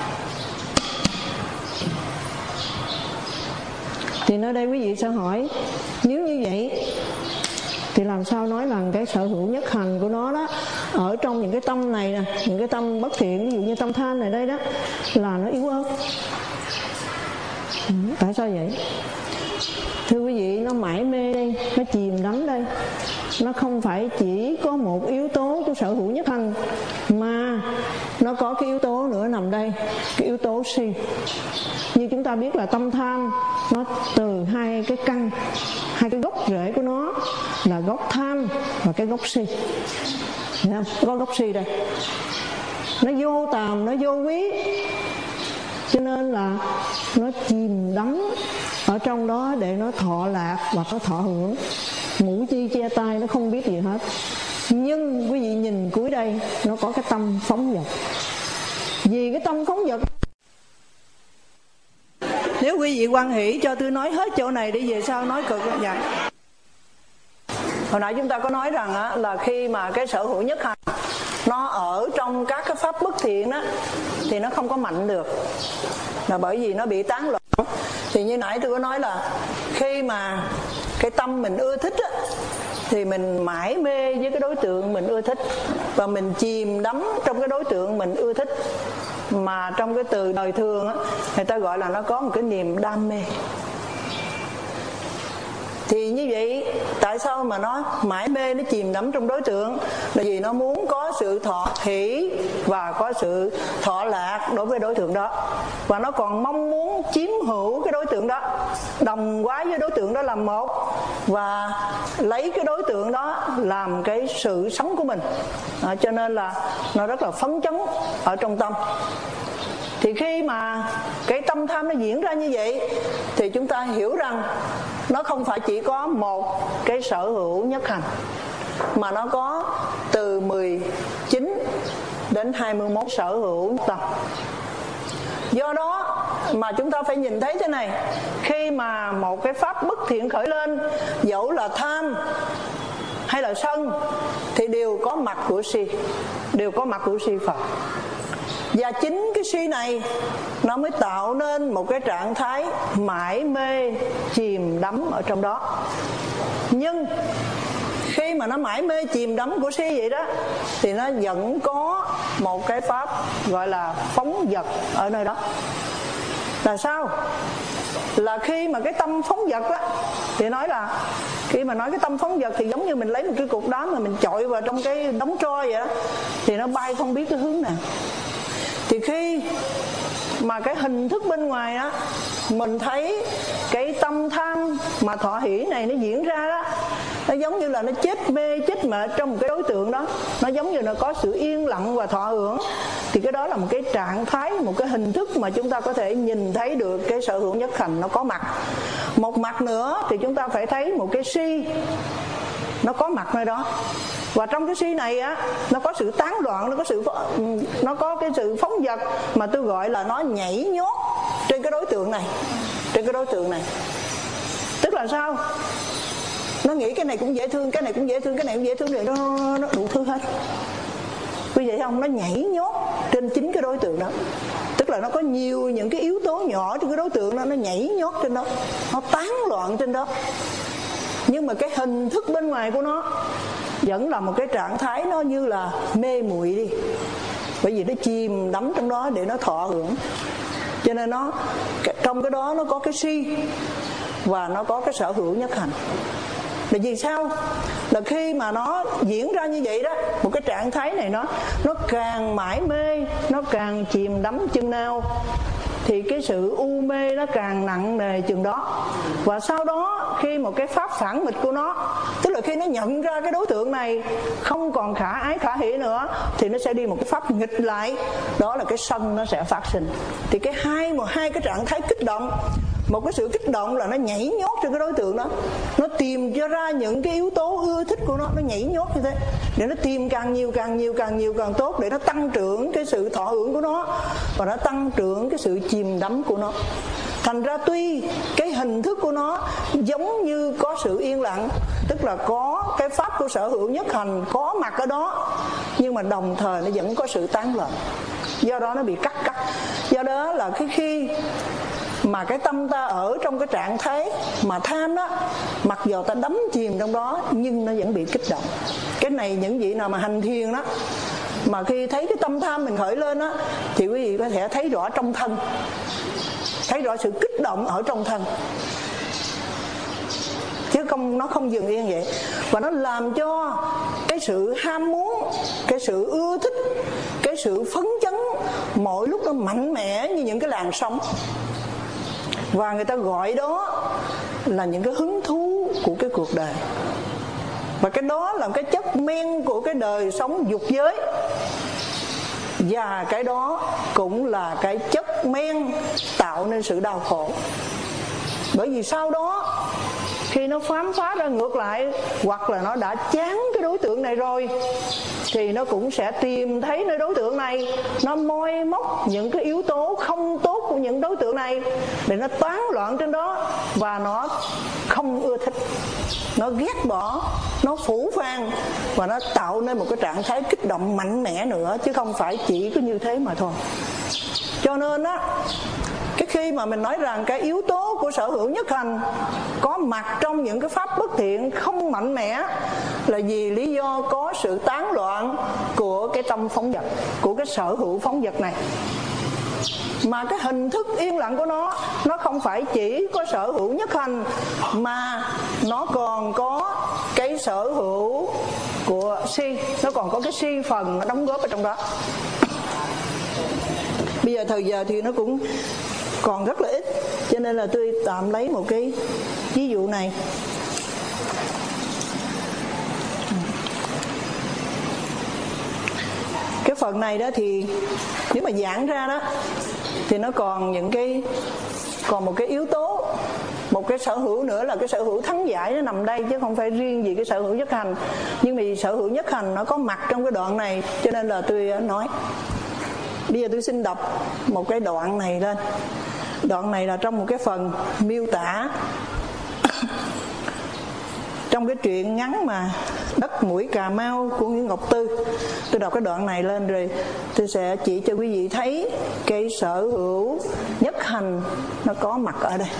Thì nơi đây quý vị sẽ hỏi, nếu như vậy thì làm sao nói rằng cái sở hữu nhất hành của nó đó ở trong những cái tâm này nè, những cái tâm bất thiện, ví dụ như tâm than này đây đó, là nó yếu ớt. Ừ, tại sao vậy? Thưa quý vị, nó mải mê đây, nó chìm đắm đây. Nó không phải chỉ có một yếu tố của sở hữu nhất hành, mà nó có cái yếu tố nữa nằm đây, cái yếu tố si. Như chúng ta biết là tâm tham nó từ hai cái căn, hai cái gốc rễ của nó là gốc tham và cái gốc si. Thấy không? Có gốc si đây. Nó vô tàm, nó vô quý, cho nên là nó chìm đắm ở trong đó để nó thọ lạc hoặc nó thọ hưởng. Ngũ chi che tay, nó không biết gì hết. Nhưng quý vị nhìn cuối đây, nó có cái tâm phóng dật. Vì cái tâm phóng dật, nếu quý vị hoan hỷ cho tôi nói hết chỗ này đi, về sau nói cực vậy. Hồi nãy chúng ta có nói rằng á, là khi mà cái sở hữu nhất hành nó ở trong các cái pháp bất thiện đó, thì nó không có mạnh được, là bởi vì nó bị tán loạn. Thì như nãy tôi có nói là khi mà cái tâm mình ưa thích á, thì mình mải mê với cái đối tượng mình ưa thích, và mình chìm đắm trong cái đối tượng mình ưa thích, mà trong cái từ đời thường á, người ta gọi là nó có một cái niềm đam mê. Thì như vậy tại sao mà nó mải mê, nó chìm đắm trong đối tượng? Là vì nó muốn có sự thọ hỷ và có sự thọ lạc đối với đối tượng đó, và nó còn mong muốn chiếm hữu cái đối tượng đó, đồng hóa với đối tượng đó làm một, và lấy cái đối tượng đó làm cái sự sống của mình. À, cho nên là nó rất là phấn chấn ở trong tâm. Thì khi mà cái tâm tham nó diễn ra như vậy, thì chúng ta hiểu rằng nó không phải chỉ có một cái sở hữu nhất hành, mà nó có từ mười chín đến hai mươi mốt sở hữu tâm. Do đó mà chúng ta phải nhìn thấy thế này: khi mà một cái pháp bất thiện khởi lên, dẫu là tham hay là sân, thì đều có mặt của si, đều có mặt của si Phật. Và chính cái si này nó mới tạo nên một cái trạng thái mải mê chìm đắm ở trong đó. Nhưng khi mà nó mải mê chìm đắm của si vậy đó, thì nó vẫn có một cái pháp gọi là phóng dật ở nơi đó. Là sao? Là khi mà cái tâm phóng dật á, thì nói là khi mà nói cái tâm phóng dật thì giống như mình lấy một cái cục đá mà mình chọi vào trong cái đống tro vậy đó, thì nó bay không biết cái hướng nào. Thì khi mà cái hình thức bên ngoài á, mình thấy cái tâm tham mà thọ hỷ này nó diễn ra đó, nó giống như là nó chết mê chết mệt trong một cái đối tượng đó, nó giống như nó có sự yên lặng và thọ hưởng. Thì cái đó là một cái trạng thái, một cái hình thức mà chúng ta có thể nhìn thấy được cái sở hữu nhất hành nó có mặt. Một mặt nữa thì chúng ta phải thấy một cái si nó có mặt nơi đó. Và trong cái si này á, nó có sự tán loạn, nó có sự nó có cái sự phóng dật mà tôi gọi là nó nhảy nhót trên cái đối tượng này, trên cái đối tượng này. Tức là sao? Nó nghĩ cái này cũng dễ thương, cái này cũng dễ thương, cái này cũng dễ thương, rồi nó, nó đủ thứ hết. Quý vị không? Nó nhảy nhót trên chính cái đối tượng đó. Tức là nó có nhiều những cái yếu tố nhỏ trên cái đối tượng đó, nó nhảy nhót trên đó, nó tán loạn trên đó. Nhưng mà cái hình thức bên ngoài của nó vẫn là một cái trạng thái nó như là mê muội đi, bởi vì nó chìm đắm trong đó để nó thọ hưởng. Cho nên nó trong cái đó nó có cái si và nó có cái sở hữu nhất hành. Là vì sao? Là khi mà nó diễn ra như vậy đó, một cái trạng thái này nó nó càng mải mê, nó càng chìm đắm chừng nào, thì cái sự u mê nó càng nặng nề chừng đó. Và sau đó khi một cái pháp phản nghịch của nó, tức là khi nó nhận ra cái đối tượng này không còn khả ái khả hỷ nữa, thì nó sẽ đi một cái pháp nghịch lại, đó là cái sân nó sẽ phát sinh. Thì cái hai một hai cái trạng thái kích động. Một cái sự kích động là nó nhảy nhót trên cái đối tượng đó, nó tìm cho ra những cái yếu tố ưa thích của nó, nó nhảy nhót như thế để nó tìm càng nhiều càng nhiều càng nhiều càng tốt, để nó tăng trưởng cái sự thọ hưởng của nó và nó tăng trưởng cái sự chìm đắm của nó. Thành ra tuy cái hình thức của nó giống như có sự yên lặng, tức là có cái pháp của sở hữu nhất hành có mặt ở đó, nhưng mà đồng thời nó vẫn có sự tán loạn. Do đó nó bị cắt cắt. Do đó là cái khi mà cái tâm ta ở trong cái trạng thái mà tham đó, mặc dù ta đắm chìm trong đó nhưng nó vẫn bị kích động. Cái này những vị nào mà hành thiền đó, mà khi thấy cái tâm tham mình khởi lên đó, thì quý vị có thể thấy rõ trong thân, thấy rõ sự kích động ở trong thân, chứ không, nó không dừng yên vậy. Và nó làm cho cái sự ham muốn, cái sự ưa thích, cái sự phấn chấn mỗi lúc nó mạnh mẽ như những cái làn sóng. Và người ta gọi đó là những cái hứng thú của cái cuộc đời. Và cái đó là cái chất men của cái đời sống dục giới. Và cái đó cũng là cái chất men tạo nên sự đau khổ. Bởi vì sau đó khi nó khám phá ra ngược lại, hoặc là nó đã chán cái đối tượng này rồi, thì nó cũng sẽ tìm thấy nơi đối tượng này, nó moi móc những cái yếu tố không tốt của những đối tượng này để nó tán loạn trên đó, và nó không ưa thích, nó ghét bỏ, nó phủ phàng, và nó tạo nên một cái trạng thái kích động mạnh mẽ nữa, chứ không phải chỉ có như thế mà thôi. Cho nên á, cái khi mà mình nói rằng cái yếu tố của sở hữu nhất hành có có mặt trong những cái pháp bất thiện không mạnh mẽ là vì lý do có sự tán loạn của cái tâm phóng dật, của cái sở hữu phóng dật này. Mà cái hình thức yên lặng của nó, nó không phải chỉ có sở hữu nhất hành, mà nó còn có cái sở hữu của si, nó còn có cái si phần nó đóng góp ở trong đó. Bây giờ thời giờ thì nó cũng còn rất là ít, cho nên là tôi tạm lấy một cái ví dụ này. Cái phần này đó thì nếu mà giảng ra đó thì nó còn những cái còn một cái yếu tố, một cái sở hữu nữa là cái sở hữu thắng giải, nó nằm đây chứ không phải riêng gì cái sở hữu nhất hành. Nhưng vì sở hữu nhất hành nó có mặt trong cái đoạn này, cho nên là tôi nói. Bây giờ tôi xin đọc một cái đoạn này lên. Đoạn này là trong một cái phần miêu tả trong cái truyện ngắn mà Đất Mũi Cà Mau của Nguyễn Ngọc Tư. Tôi đọc cái đoạn này lên rồi tôi sẽ chỉ cho quý vị thấy cái sở hữu nhất hành nó có mặt ở đây.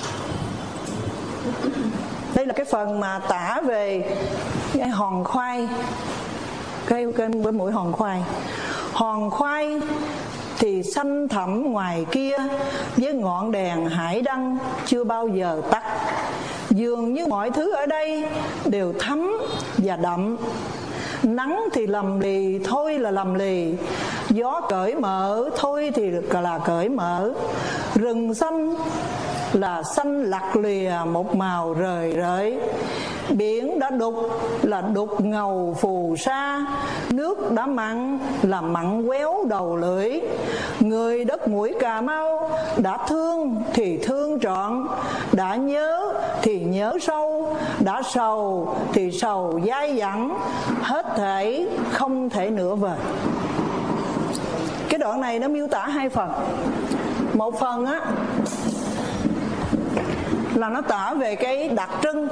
Đây là cái phần mà tả về cái hòn khoai, cái, cái, cái mũi hòn khoai. Hòn khoai thì xanh thẳm ngoài kia với ngọn đèn hải đăng chưa bao giờ tắt. Dường như mọi thứ ở đây đều thấm và đậm. Nắng thì lầm lì, thôi là lầm lì. Gió cởi mở, thôi thì là cởi mở. Rừng xanh là xanh lặc lìa một màu rời rời. Biển đã đục là đục ngầu phù sa. Nước đã mặn là mặn quéo đầu lưỡi. Người Đất Mũi Cà Mau đã thương thì thương trọn, đã nhớ thì nhớ sâu, đã sầu thì sầu dai dẳng, hết thảy không thể nữa vời. Cái đoạn này nó miêu tả hai phần. Một phần á là nó tả về cái đặc trưng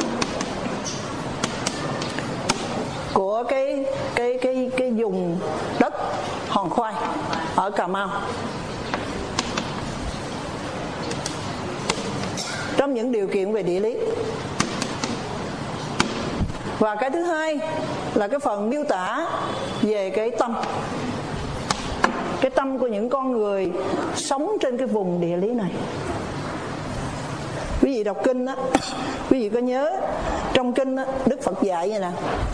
của cái cái cái cái vùng đất hòn khoai ở Cà Mau. Trong những điều kiện về địa lý. Và cái thứ hai là cái phần miêu tả về cái tâm. Cái tâm của những con người sống trên cái vùng địa lý này. Quý vị đọc kinh á, quý vị có nhớ trong kinh á, Đức Phật dạy vậy nè: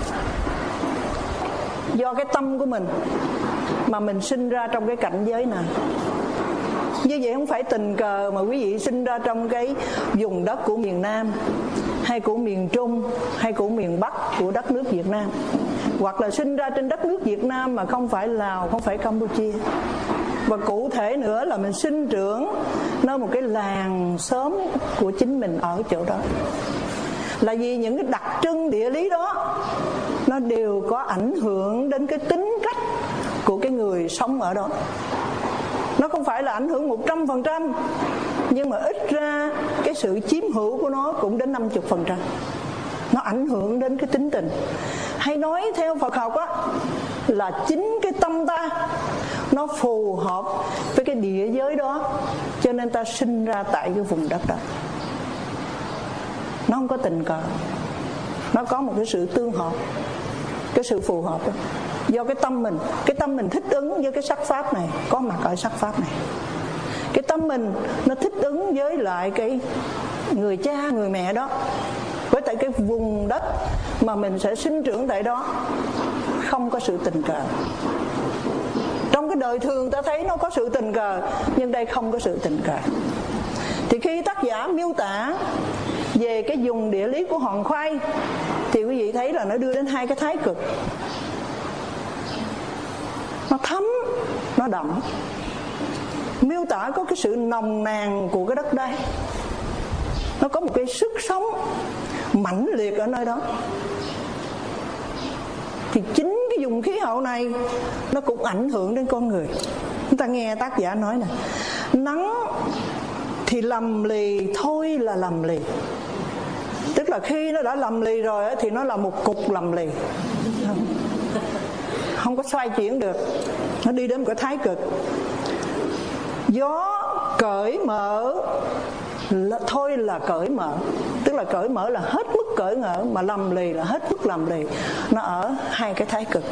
do cái tâm của mình mà mình sinh ra trong cái cảnh giới này. Như vậy không phải tình cờ mà quý vị sinh ra trong cái vùng đất của miền Nam, hay của miền Trung, hay của miền Bắc của đất nước Việt Nam, hoặc là sinh ra trên đất nước Việt Nam mà không phải Lào, không phải Campuchia. Và cụ thể nữa là mình sinh trưởng nơi một cái làng xóm của chính mình ở chỗ đó. Là vì những cái đặc trưng địa lý đó nó đều có ảnh hưởng đến cái tính cách của cái người sống ở đó. Nó không phải là ảnh hưởng một trăm phần trăm, nhưng mà ít ra cái sự chiếm hữu của nó cũng đến năm mươi phần trăm. Nó ảnh hưởng đến cái tính tình. Hay nói theo Phật học á, là chính cái tâm ta nó phù hợp với cái địa giới đó, cho nên ta sinh ra tại cái vùng đất đó. Nó không có tình cờ, nó có một cái sự tương hợp, cái sự phù hợp đó. Do cái tâm mình, cái tâm mình thích ứng với cái sắc pháp này, có mặt ở sắc pháp này. Cái tâm mình nó thích ứng với lại cái người cha, người mẹ đó, với tại cái vùng đất mà mình sẽ sinh trưởng tại đó. Không có sự tình cờ. Trong cái đời thường ta thấy nó có sự tình cờ, nhưng đây không có sự tình cờ. Thì khi tác giả miêu tả về cái vùng địa lý của hòn khoai, thì quý vị thấy là nó đưa đến hai cái thái cực. Nó thấm, nó đậm. Miêu tả có cái sự nồng nàn của cái đất đai. Nó có một cái sức sống mãnh liệt ở nơi đó. Thì chính cái vùng khí hậu này nó cũng ảnh hưởng đến con người. Chúng ta nghe tác giả nói nè: nắng thì lầm lì, thôi là lầm lì. Tức là khi nó đã lầm lì rồi thì nó là một cục lầm lì, không có xoay chuyển được. Nó đi đến một cái thái cực. Gió cởi mở là, thôi là cởi mở. Tức là cởi mở là hết mức cởi mở, mà lầm lì là hết mức lầm lì. Nó ở hai cái thái cực.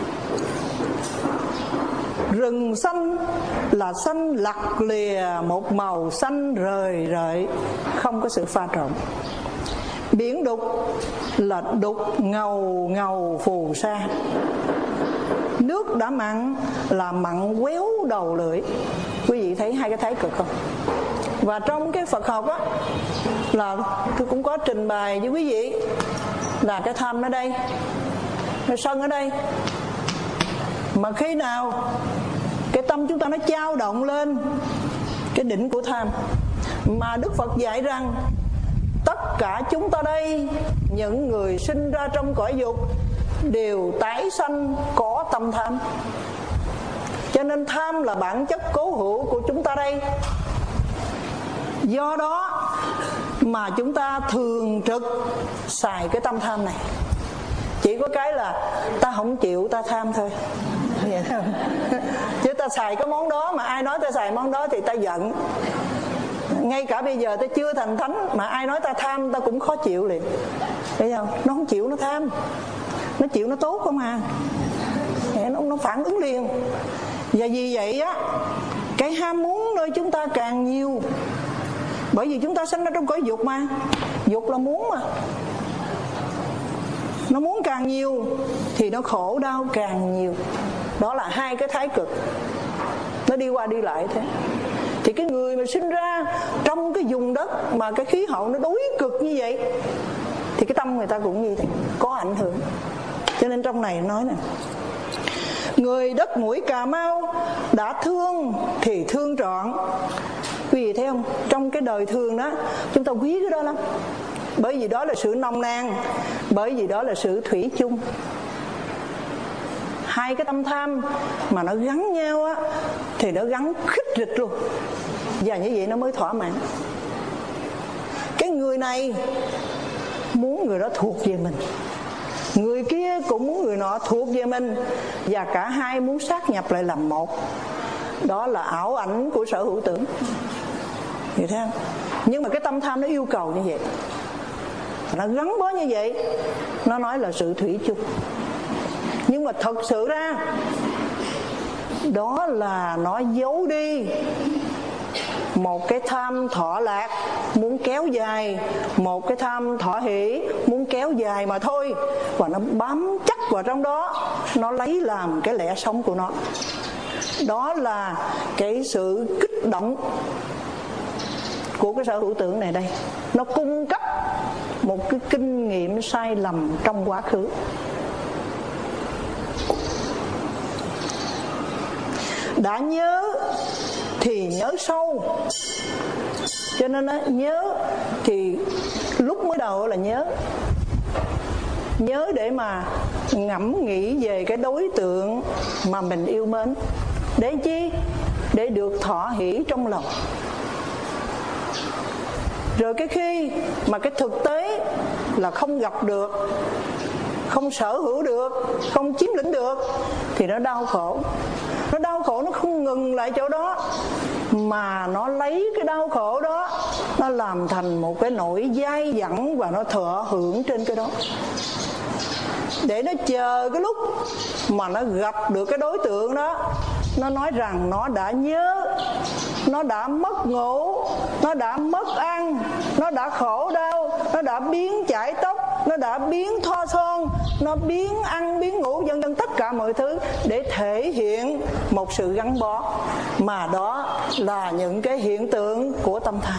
Rừng xanh là xanh lặt lìa, một màu xanh rời rợi, không có sự pha trộn. Biển đục là đục ngầu ngầu phù sa. Nước đã mặn là mặn quéo đầu lưỡi. Quý vị thấy hai cái thái cực không? Và trong cái Phật học á, là tôi cũng có trình bày với quý vị là cái tham ở đây, cái sân ở đây. Mà khi nào cái tâm chúng ta nó dao động lên cái đỉnh của tham, mà Đức Phật dạy rằng tất cả chúng ta đây, những người sinh ra trong cõi dục, đều tái sanh có tâm tham. Cho nên tham là bản chất cố hữu của chúng ta đây. Do đó mà chúng ta thường trực xài cái tâm tham này. Chỉ có cái là ta không chịu ta tham thôi, vậy không? Chứ ta xài cái món đó mà ai nói ta xài món đó thì ta giận. Ngay cả bây giờ ta chưa thành thánh mà ai nói ta tham ta cũng khó chịu liền. Thấy không? Nó không chịu nó tham, nó chịu nó tốt không à. Nó, nó phản ứng liền. Và vì vậy á, cái ham muốn nơi chúng ta càng nhiều. Bởi vì chúng ta sinh ra trong cõi dục mà. Dục là muốn mà. Nó muốn càng nhiều thì nó khổ đau càng nhiều. Đó là hai cái thái cực, nó đi qua đi lại thế. Thì cái người mà sinh ra trong cái vùng đất mà cái khí hậu nó đối cực như vậy, thì cái tâm người ta cũng như thế, có ảnh hưởng. Cho nên trong này nói nè, người đất mũi Cà Mau đã thương thì thương trọn. Quý vị thấy không? Trong cái đời thường đó, chúng ta quý cái đó lắm. Bởi vì đó là sự nồng nàn, bởi vì đó là sự thủy chung. Hai cái tâm tham mà nó gắn nhau á, thì nó gắn khích rịch luôn. Và như vậy nó mới thỏa mãn. Cái người này muốn người đó thuộc về mình, người kia cũng muốn người nọ thuộc về mình, và cả hai muốn sát nhập lại làm một. Đó là ảo ảnh của sở hữu tưởng. Hiểu thấy không? Nhưng mà cái tâm tham nó yêu cầu như vậy, nó gắn bó như vậy, nó nói là sự thủy chung. Nhưng mà thật sự ra đó là nó giấu đi một cái tham thọ lạc muốn kéo dài, một cái tham thọ hỷ muốn kéo dài mà thôi. Và nó bám chắc vào trong đó, nó lấy làm cái lẽ sống của nó. Đó là cái sự kích động của cái sở hữu tưởng này đây. Nó cung cấp một cái kinh nghiệm sai lầm trong quá khứ. Đã nhớ thì nhớ sâu. Cho nên đó, nhớ thì lúc mới đầu là nhớ. Nhớ để mà ngẫm nghĩ về cái đối tượng mà mình yêu mến. Để chi? Để được thọ hỷ trong lòng. Rồi cái khi mà cái thực tế là không gặp được, không sở hữu được, không chiếm lĩnh được, thì nó đau khổ. Nó đau khổ, nó không ngừng lại chỗ đó, mà nó lấy cái đau khổ đó, nó làm thành một cái nỗi dai dẳng, và nó thọ hưởng trên cái đó. Để nó chờ cái lúc mà nó gặp được cái đối tượng đó, nó nói rằng nó đã nhớ, nó đã mất ngủ, nó đã mất ăn, nó đã khổ đau, nó đã biến chải tóc, nó đã biến thoa son, nó biến ăn, biến ngủ, vân vân, tất cả mọi thứ để thể hiện một sự gắn bó. Mà đó là những cái hiện tượng của tâm tham.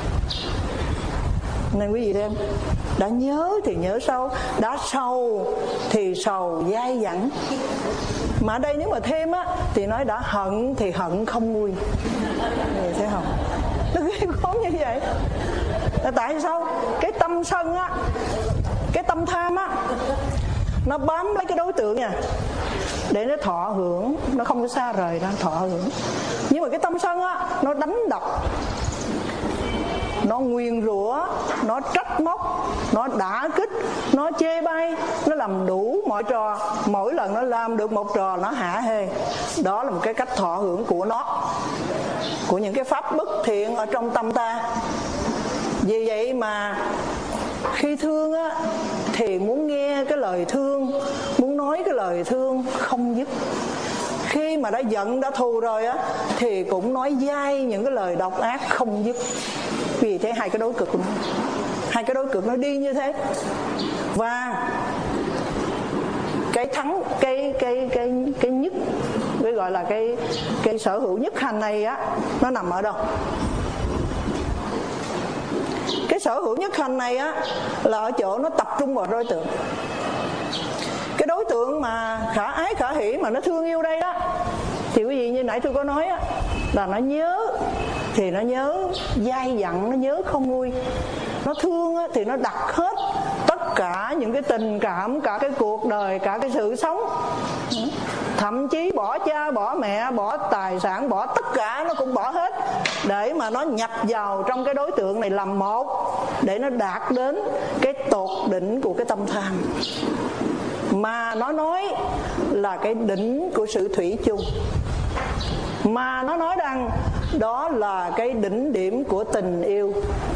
Nên quý vị xem, đã nhớ thì nhớ sâu, đã sầu thì sầu dai dẳng. Mà ở đây nếu mà thêm á, thì nói đã hận thì hận không nguôi. Người thấy không? Nó ghê gớm như vậy. Là tại sao? Cái tâm sân á, cái tâm tham á, nó bám lấy cái đối tượng nha, để nó thọ hưởng, nó không có xa rời ra thọ hưởng. Nhưng mà cái tâm sân á, nó đánh đập, nó nguyền rủa, nó trách móc, nó đả kích, nó chê bai, nó làm đủ mọi trò. Mỗi lần nó làm được một trò nó hả hê. Đó là một cái cách thọ hưởng của nó, của những cái pháp bất thiện ở trong tâm ta. Vì vậy mà khi thương á thì muốn nghe cái lời thương, muốn nói cái lời thương không dứt. Khi mà đã giận, đã thù rồi á thì cũng nói dai những cái lời độc ác không dứt. Vì thế hai cái đối cực nó, hai cái đối cực nó đi như thế. Và cái thắng, cái cái cái cái nhất, cái gọi là cái cái sở hữu nhất hành này á, nó nằm ở đâu? Cái sở hữu nhất hành này á là ở chỗ nó tập trung vào đối tượng. Cái đối tượng mà khả ái khả hỷ mà nó thương yêu đây đó, thì quý vị như nãy tôi có nói á, là nó nhớ thì nó nhớ dai dẳng, nó nhớ không nguôi. Nó thương á thì nó đặt hết tất cả những cái tình cảm, cả cái cuộc đời, cả cái sự sống, thậm chí bỏ cha, bỏ mẹ, bỏ tài sản, bỏ tất cả nó cũng bỏ hết, để mà nó nhập vào trong cái đối tượng này làm một, để nó đạt đến cái tột đỉnh của cái tâm tham. Mà nó nói là cái đỉnh của sự thủy chung, mà nó nói rằng đó là cái đỉnh điểm của tình yêu.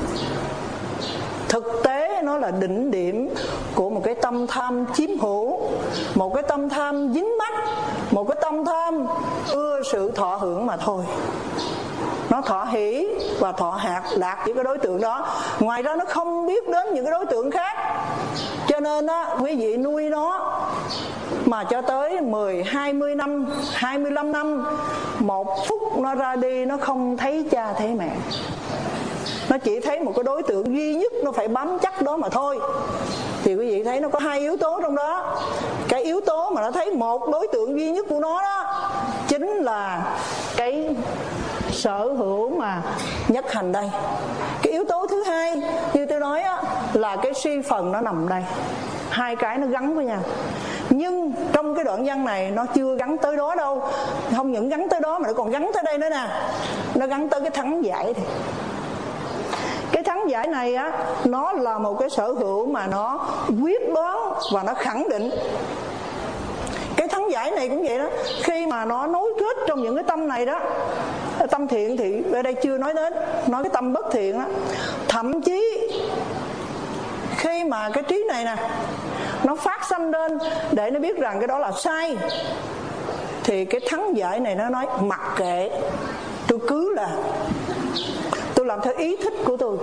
Thực tế nó là đỉnh điểm của một cái tâm tham chiếm hữu, một cái tâm tham dính mắc, một cái tâm tham ưa sự thọ hưởng mà thôi. Nó thọ hỷ và thọ hạt lạc với cái đối tượng đó. Ngoài ra nó không biết đến những cái đối tượng khác. Cho nên á, quý vị nuôi nó mà cho tới mười, hai mươi năm, hai mươi lăm năm, một phút nó ra đi nó không thấy cha thấy mẹ. Nó chỉ thấy một cái đối tượng duy nhất, nó phải bám chắc đó mà thôi. Thì quý vị thấy nó có hai yếu tố trong đó. Cái yếu tố mà nó thấy một đối tượng duy nhất của nó đó chính là cái sở hữu mà nhất hành đây. Cái yếu tố thứ hai như tôi nói á, là cái suy phần nó nằm đây. Hai cái nó gắn với nhau. Nhưng trong cái đoạn văn này nó chưa gắn tới đó đâu. Không những gắn tới đó mà nó còn gắn tới đây nữa nè. Nó gắn tới cái thắng giải này. Cái thắng giải này á, nó là một cái sở hữu mà nó quyết đoán và nó khẳng định. Cái thắng giải này cũng vậy đó. Khi mà nó nối kết trong những cái tâm này đó, tâm thiện thì ở đây chưa nói đến, nói cái tâm bất thiện đó. Thậm chí khi mà cái trí này nè, nó phát sanh lên để nó biết rằng cái đó là sai, thì cái thắng giải này nó nói mặc kệ, tôi cứ là tôi làm theo ý thích của tôi,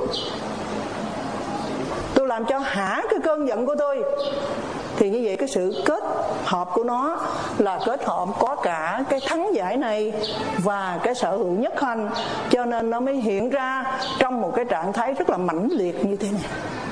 tôi làm cho hả cái cơn giận của tôi. Thì như vậy cái sự kết hợp của nó là kết hợp có cả cái thắng giải này và cái sở hữu nhất hành. Cho nên nó mới hiện ra trong một cái trạng thái rất là mãnh liệt như thế này.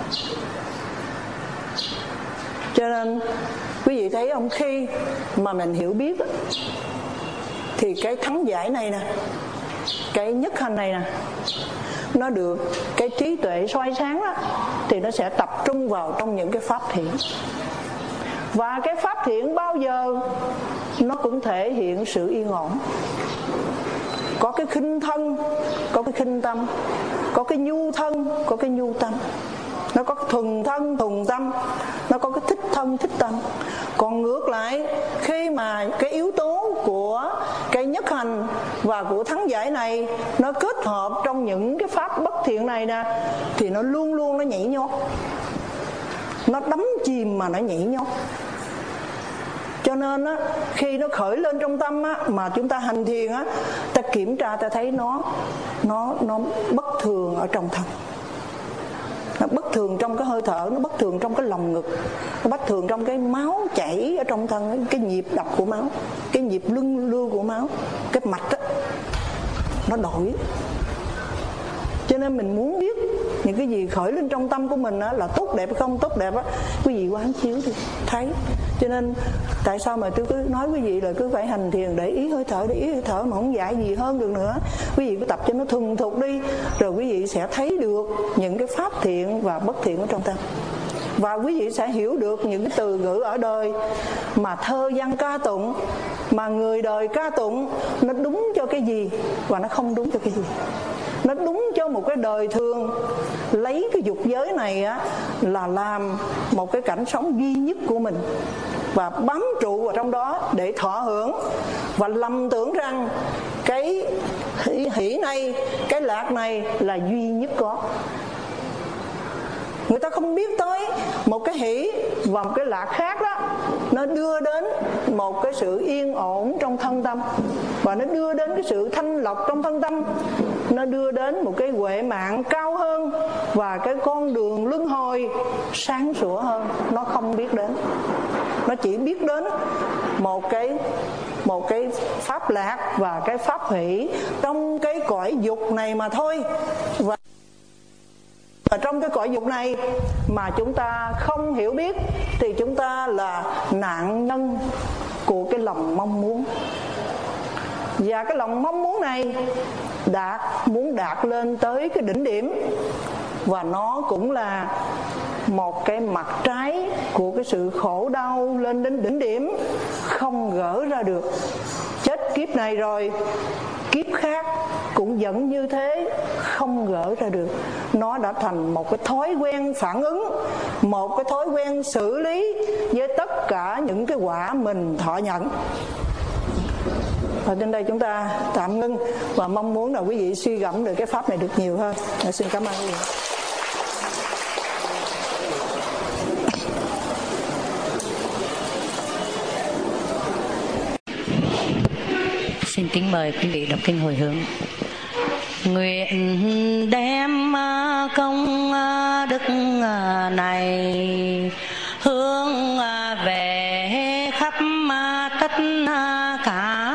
Cho nên quý vị thấy không, khi mà mình hiểu biết thì cái thắng giải này nè, cái nhất hành này nè, nó được cái trí tuệ soi sáng đó, thì nó sẽ tập trung vào trong những cái pháp thiện. Và cái pháp thiện bao giờ nó cũng thể hiện sự yên ổn. Có cái khinh thân, có cái khinh tâm, có cái nhu thân, có cái nhu tâm. Nó có thuần thân, thuần tâm, nó có cái thích thân, thích tâm. Còn ngược lại, khi mà cái yếu tố của cái nhất hành và của thắng giải này nó kết hợp trong những cái pháp bất thiện này nè, thì nó luôn luôn nó nhảy nhót, nó đắm chìm mà nó nhảy nhót. Cho nên á, khi nó khởi lên trong tâm á, mà chúng ta hành thiền á, ta kiểm tra ta thấy nó nó nó bất thường ở trong thân. Nó bất thường trong cái hơi thở, nó bất thường trong cái lồng ngực, nó bất thường trong cái máu chảy ở trong thân, cái nhịp đập của máu, cái nhịp luân lưu của máu, cái mạch á, nó đổi. Cho nên mình muốn biết những cái gì khởi lên trong tâm của mình á, là tốt đẹp hay không tốt đẹp á, quý vị quán chiếu thì thấy. Cho nên tại sao mà tôi cứ nói quý vị là cứ phải hành thiền để ý hơi thở, để ý hơi thở mà không dạy gì hơn được nữa. Quý vị cứ tập cho nó thuần thục đi, rồi quý vị sẽ thấy được những cái pháp thiện và bất thiện ở trong tâm. Và quý vị sẽ hiểu được những cái từ ngữ ở đời mà thơ văn ca tụng, mà người đời ca tụng, nó đúng cho cái gì và nó không đúng cho cái gì. Nó đúng cho một cái đời thường, lấy cái dục giới này á là làm một cái cảnh sống duy nhất của mình, và bám trụ vào trong đó để thọ hưởng, và lầm tưởng rằng cái hỷ này, cái lạc này là duy nhất có. người ta không biết tới một cái hỷ và một cái lạc khác đó, nó đưa đến một cái sự yên ổn trong thân tâm, và nó đưa đến cái sự thanh lọc trong thân tâm, nó đưa đến một cái huệ mạng cao hơn và cái con đường luân hồi sáng sủa hơn. Nó không biết đến, nó chỉ biết đến một cái một cái pháp lạc và cái pháp hỷ trong cái cõi dục này mà thôi. Và ở trong cái cõi dục này mà chúng ta không hiểu biết thì chúng ta là nạn nhân của cái lòng mong muốn. Và cái lòng mong muốn này đạt muốn đạt lên tới cái đỉnh điểm, và nó cũng là một cái mặt trái của cái sự khổ đau lên đến đỉnh điểm, không gỡ ra được. Chết kiếp này rồi, kiếp khác cũng vẫn như thế, không gỡ ra được. Nó đã thành một cái thói quen phản ứng, một cái thói quen xử lý với tất cả những cái quả mình thọ nhận. Và trên đây chúng ta tạm ngưng và mong muốn là quý vị suy gẫm được cái pháp này được nhiều hơn. Để xin cảm ơn quý vị. Xin kính mời quý vị đọc kinh hồi hướng. Nguyện đem công đức này hướng về khắp tất cả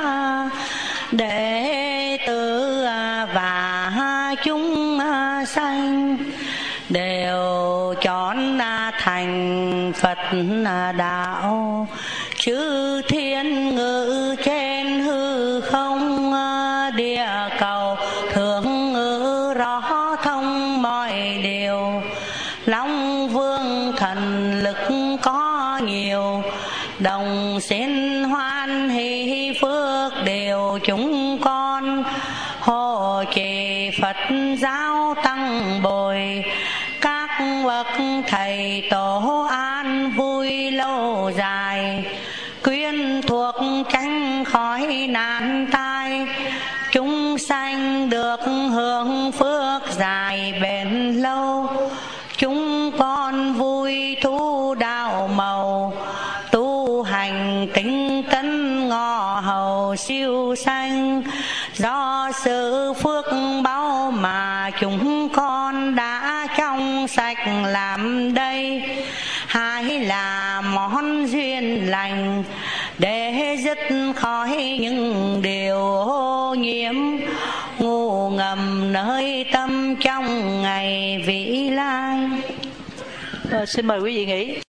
đệ tử và chúng sanh, đều chọn thành Phật đạo, chư thiên ngự trên hư không, địa cầu thường ngự rõ thông mọi điều. Long vương thần lực có nhiều, đồng xin hoan hỷ phước đều chúng con. Hộ trì Phật giáo tăng bồi, các bậc thầy tổ an vui lâu dài. Quyến thuộc tránh khỏi nạn tai, chúng sanh được hưởng phước dài bền lâu. Chúng con vui thu đạo màu, tu hành tinh tấn ngọ hầu siêu sanh. Do sự phước báu mà chúng con đã trong sạch làm đây, hai là món duyên lành để dứt khỏi những điều ô nhiễm ngu ngầm nơi tâm trong ngày vĩ lai. À, xin mời quý vị nghỉ.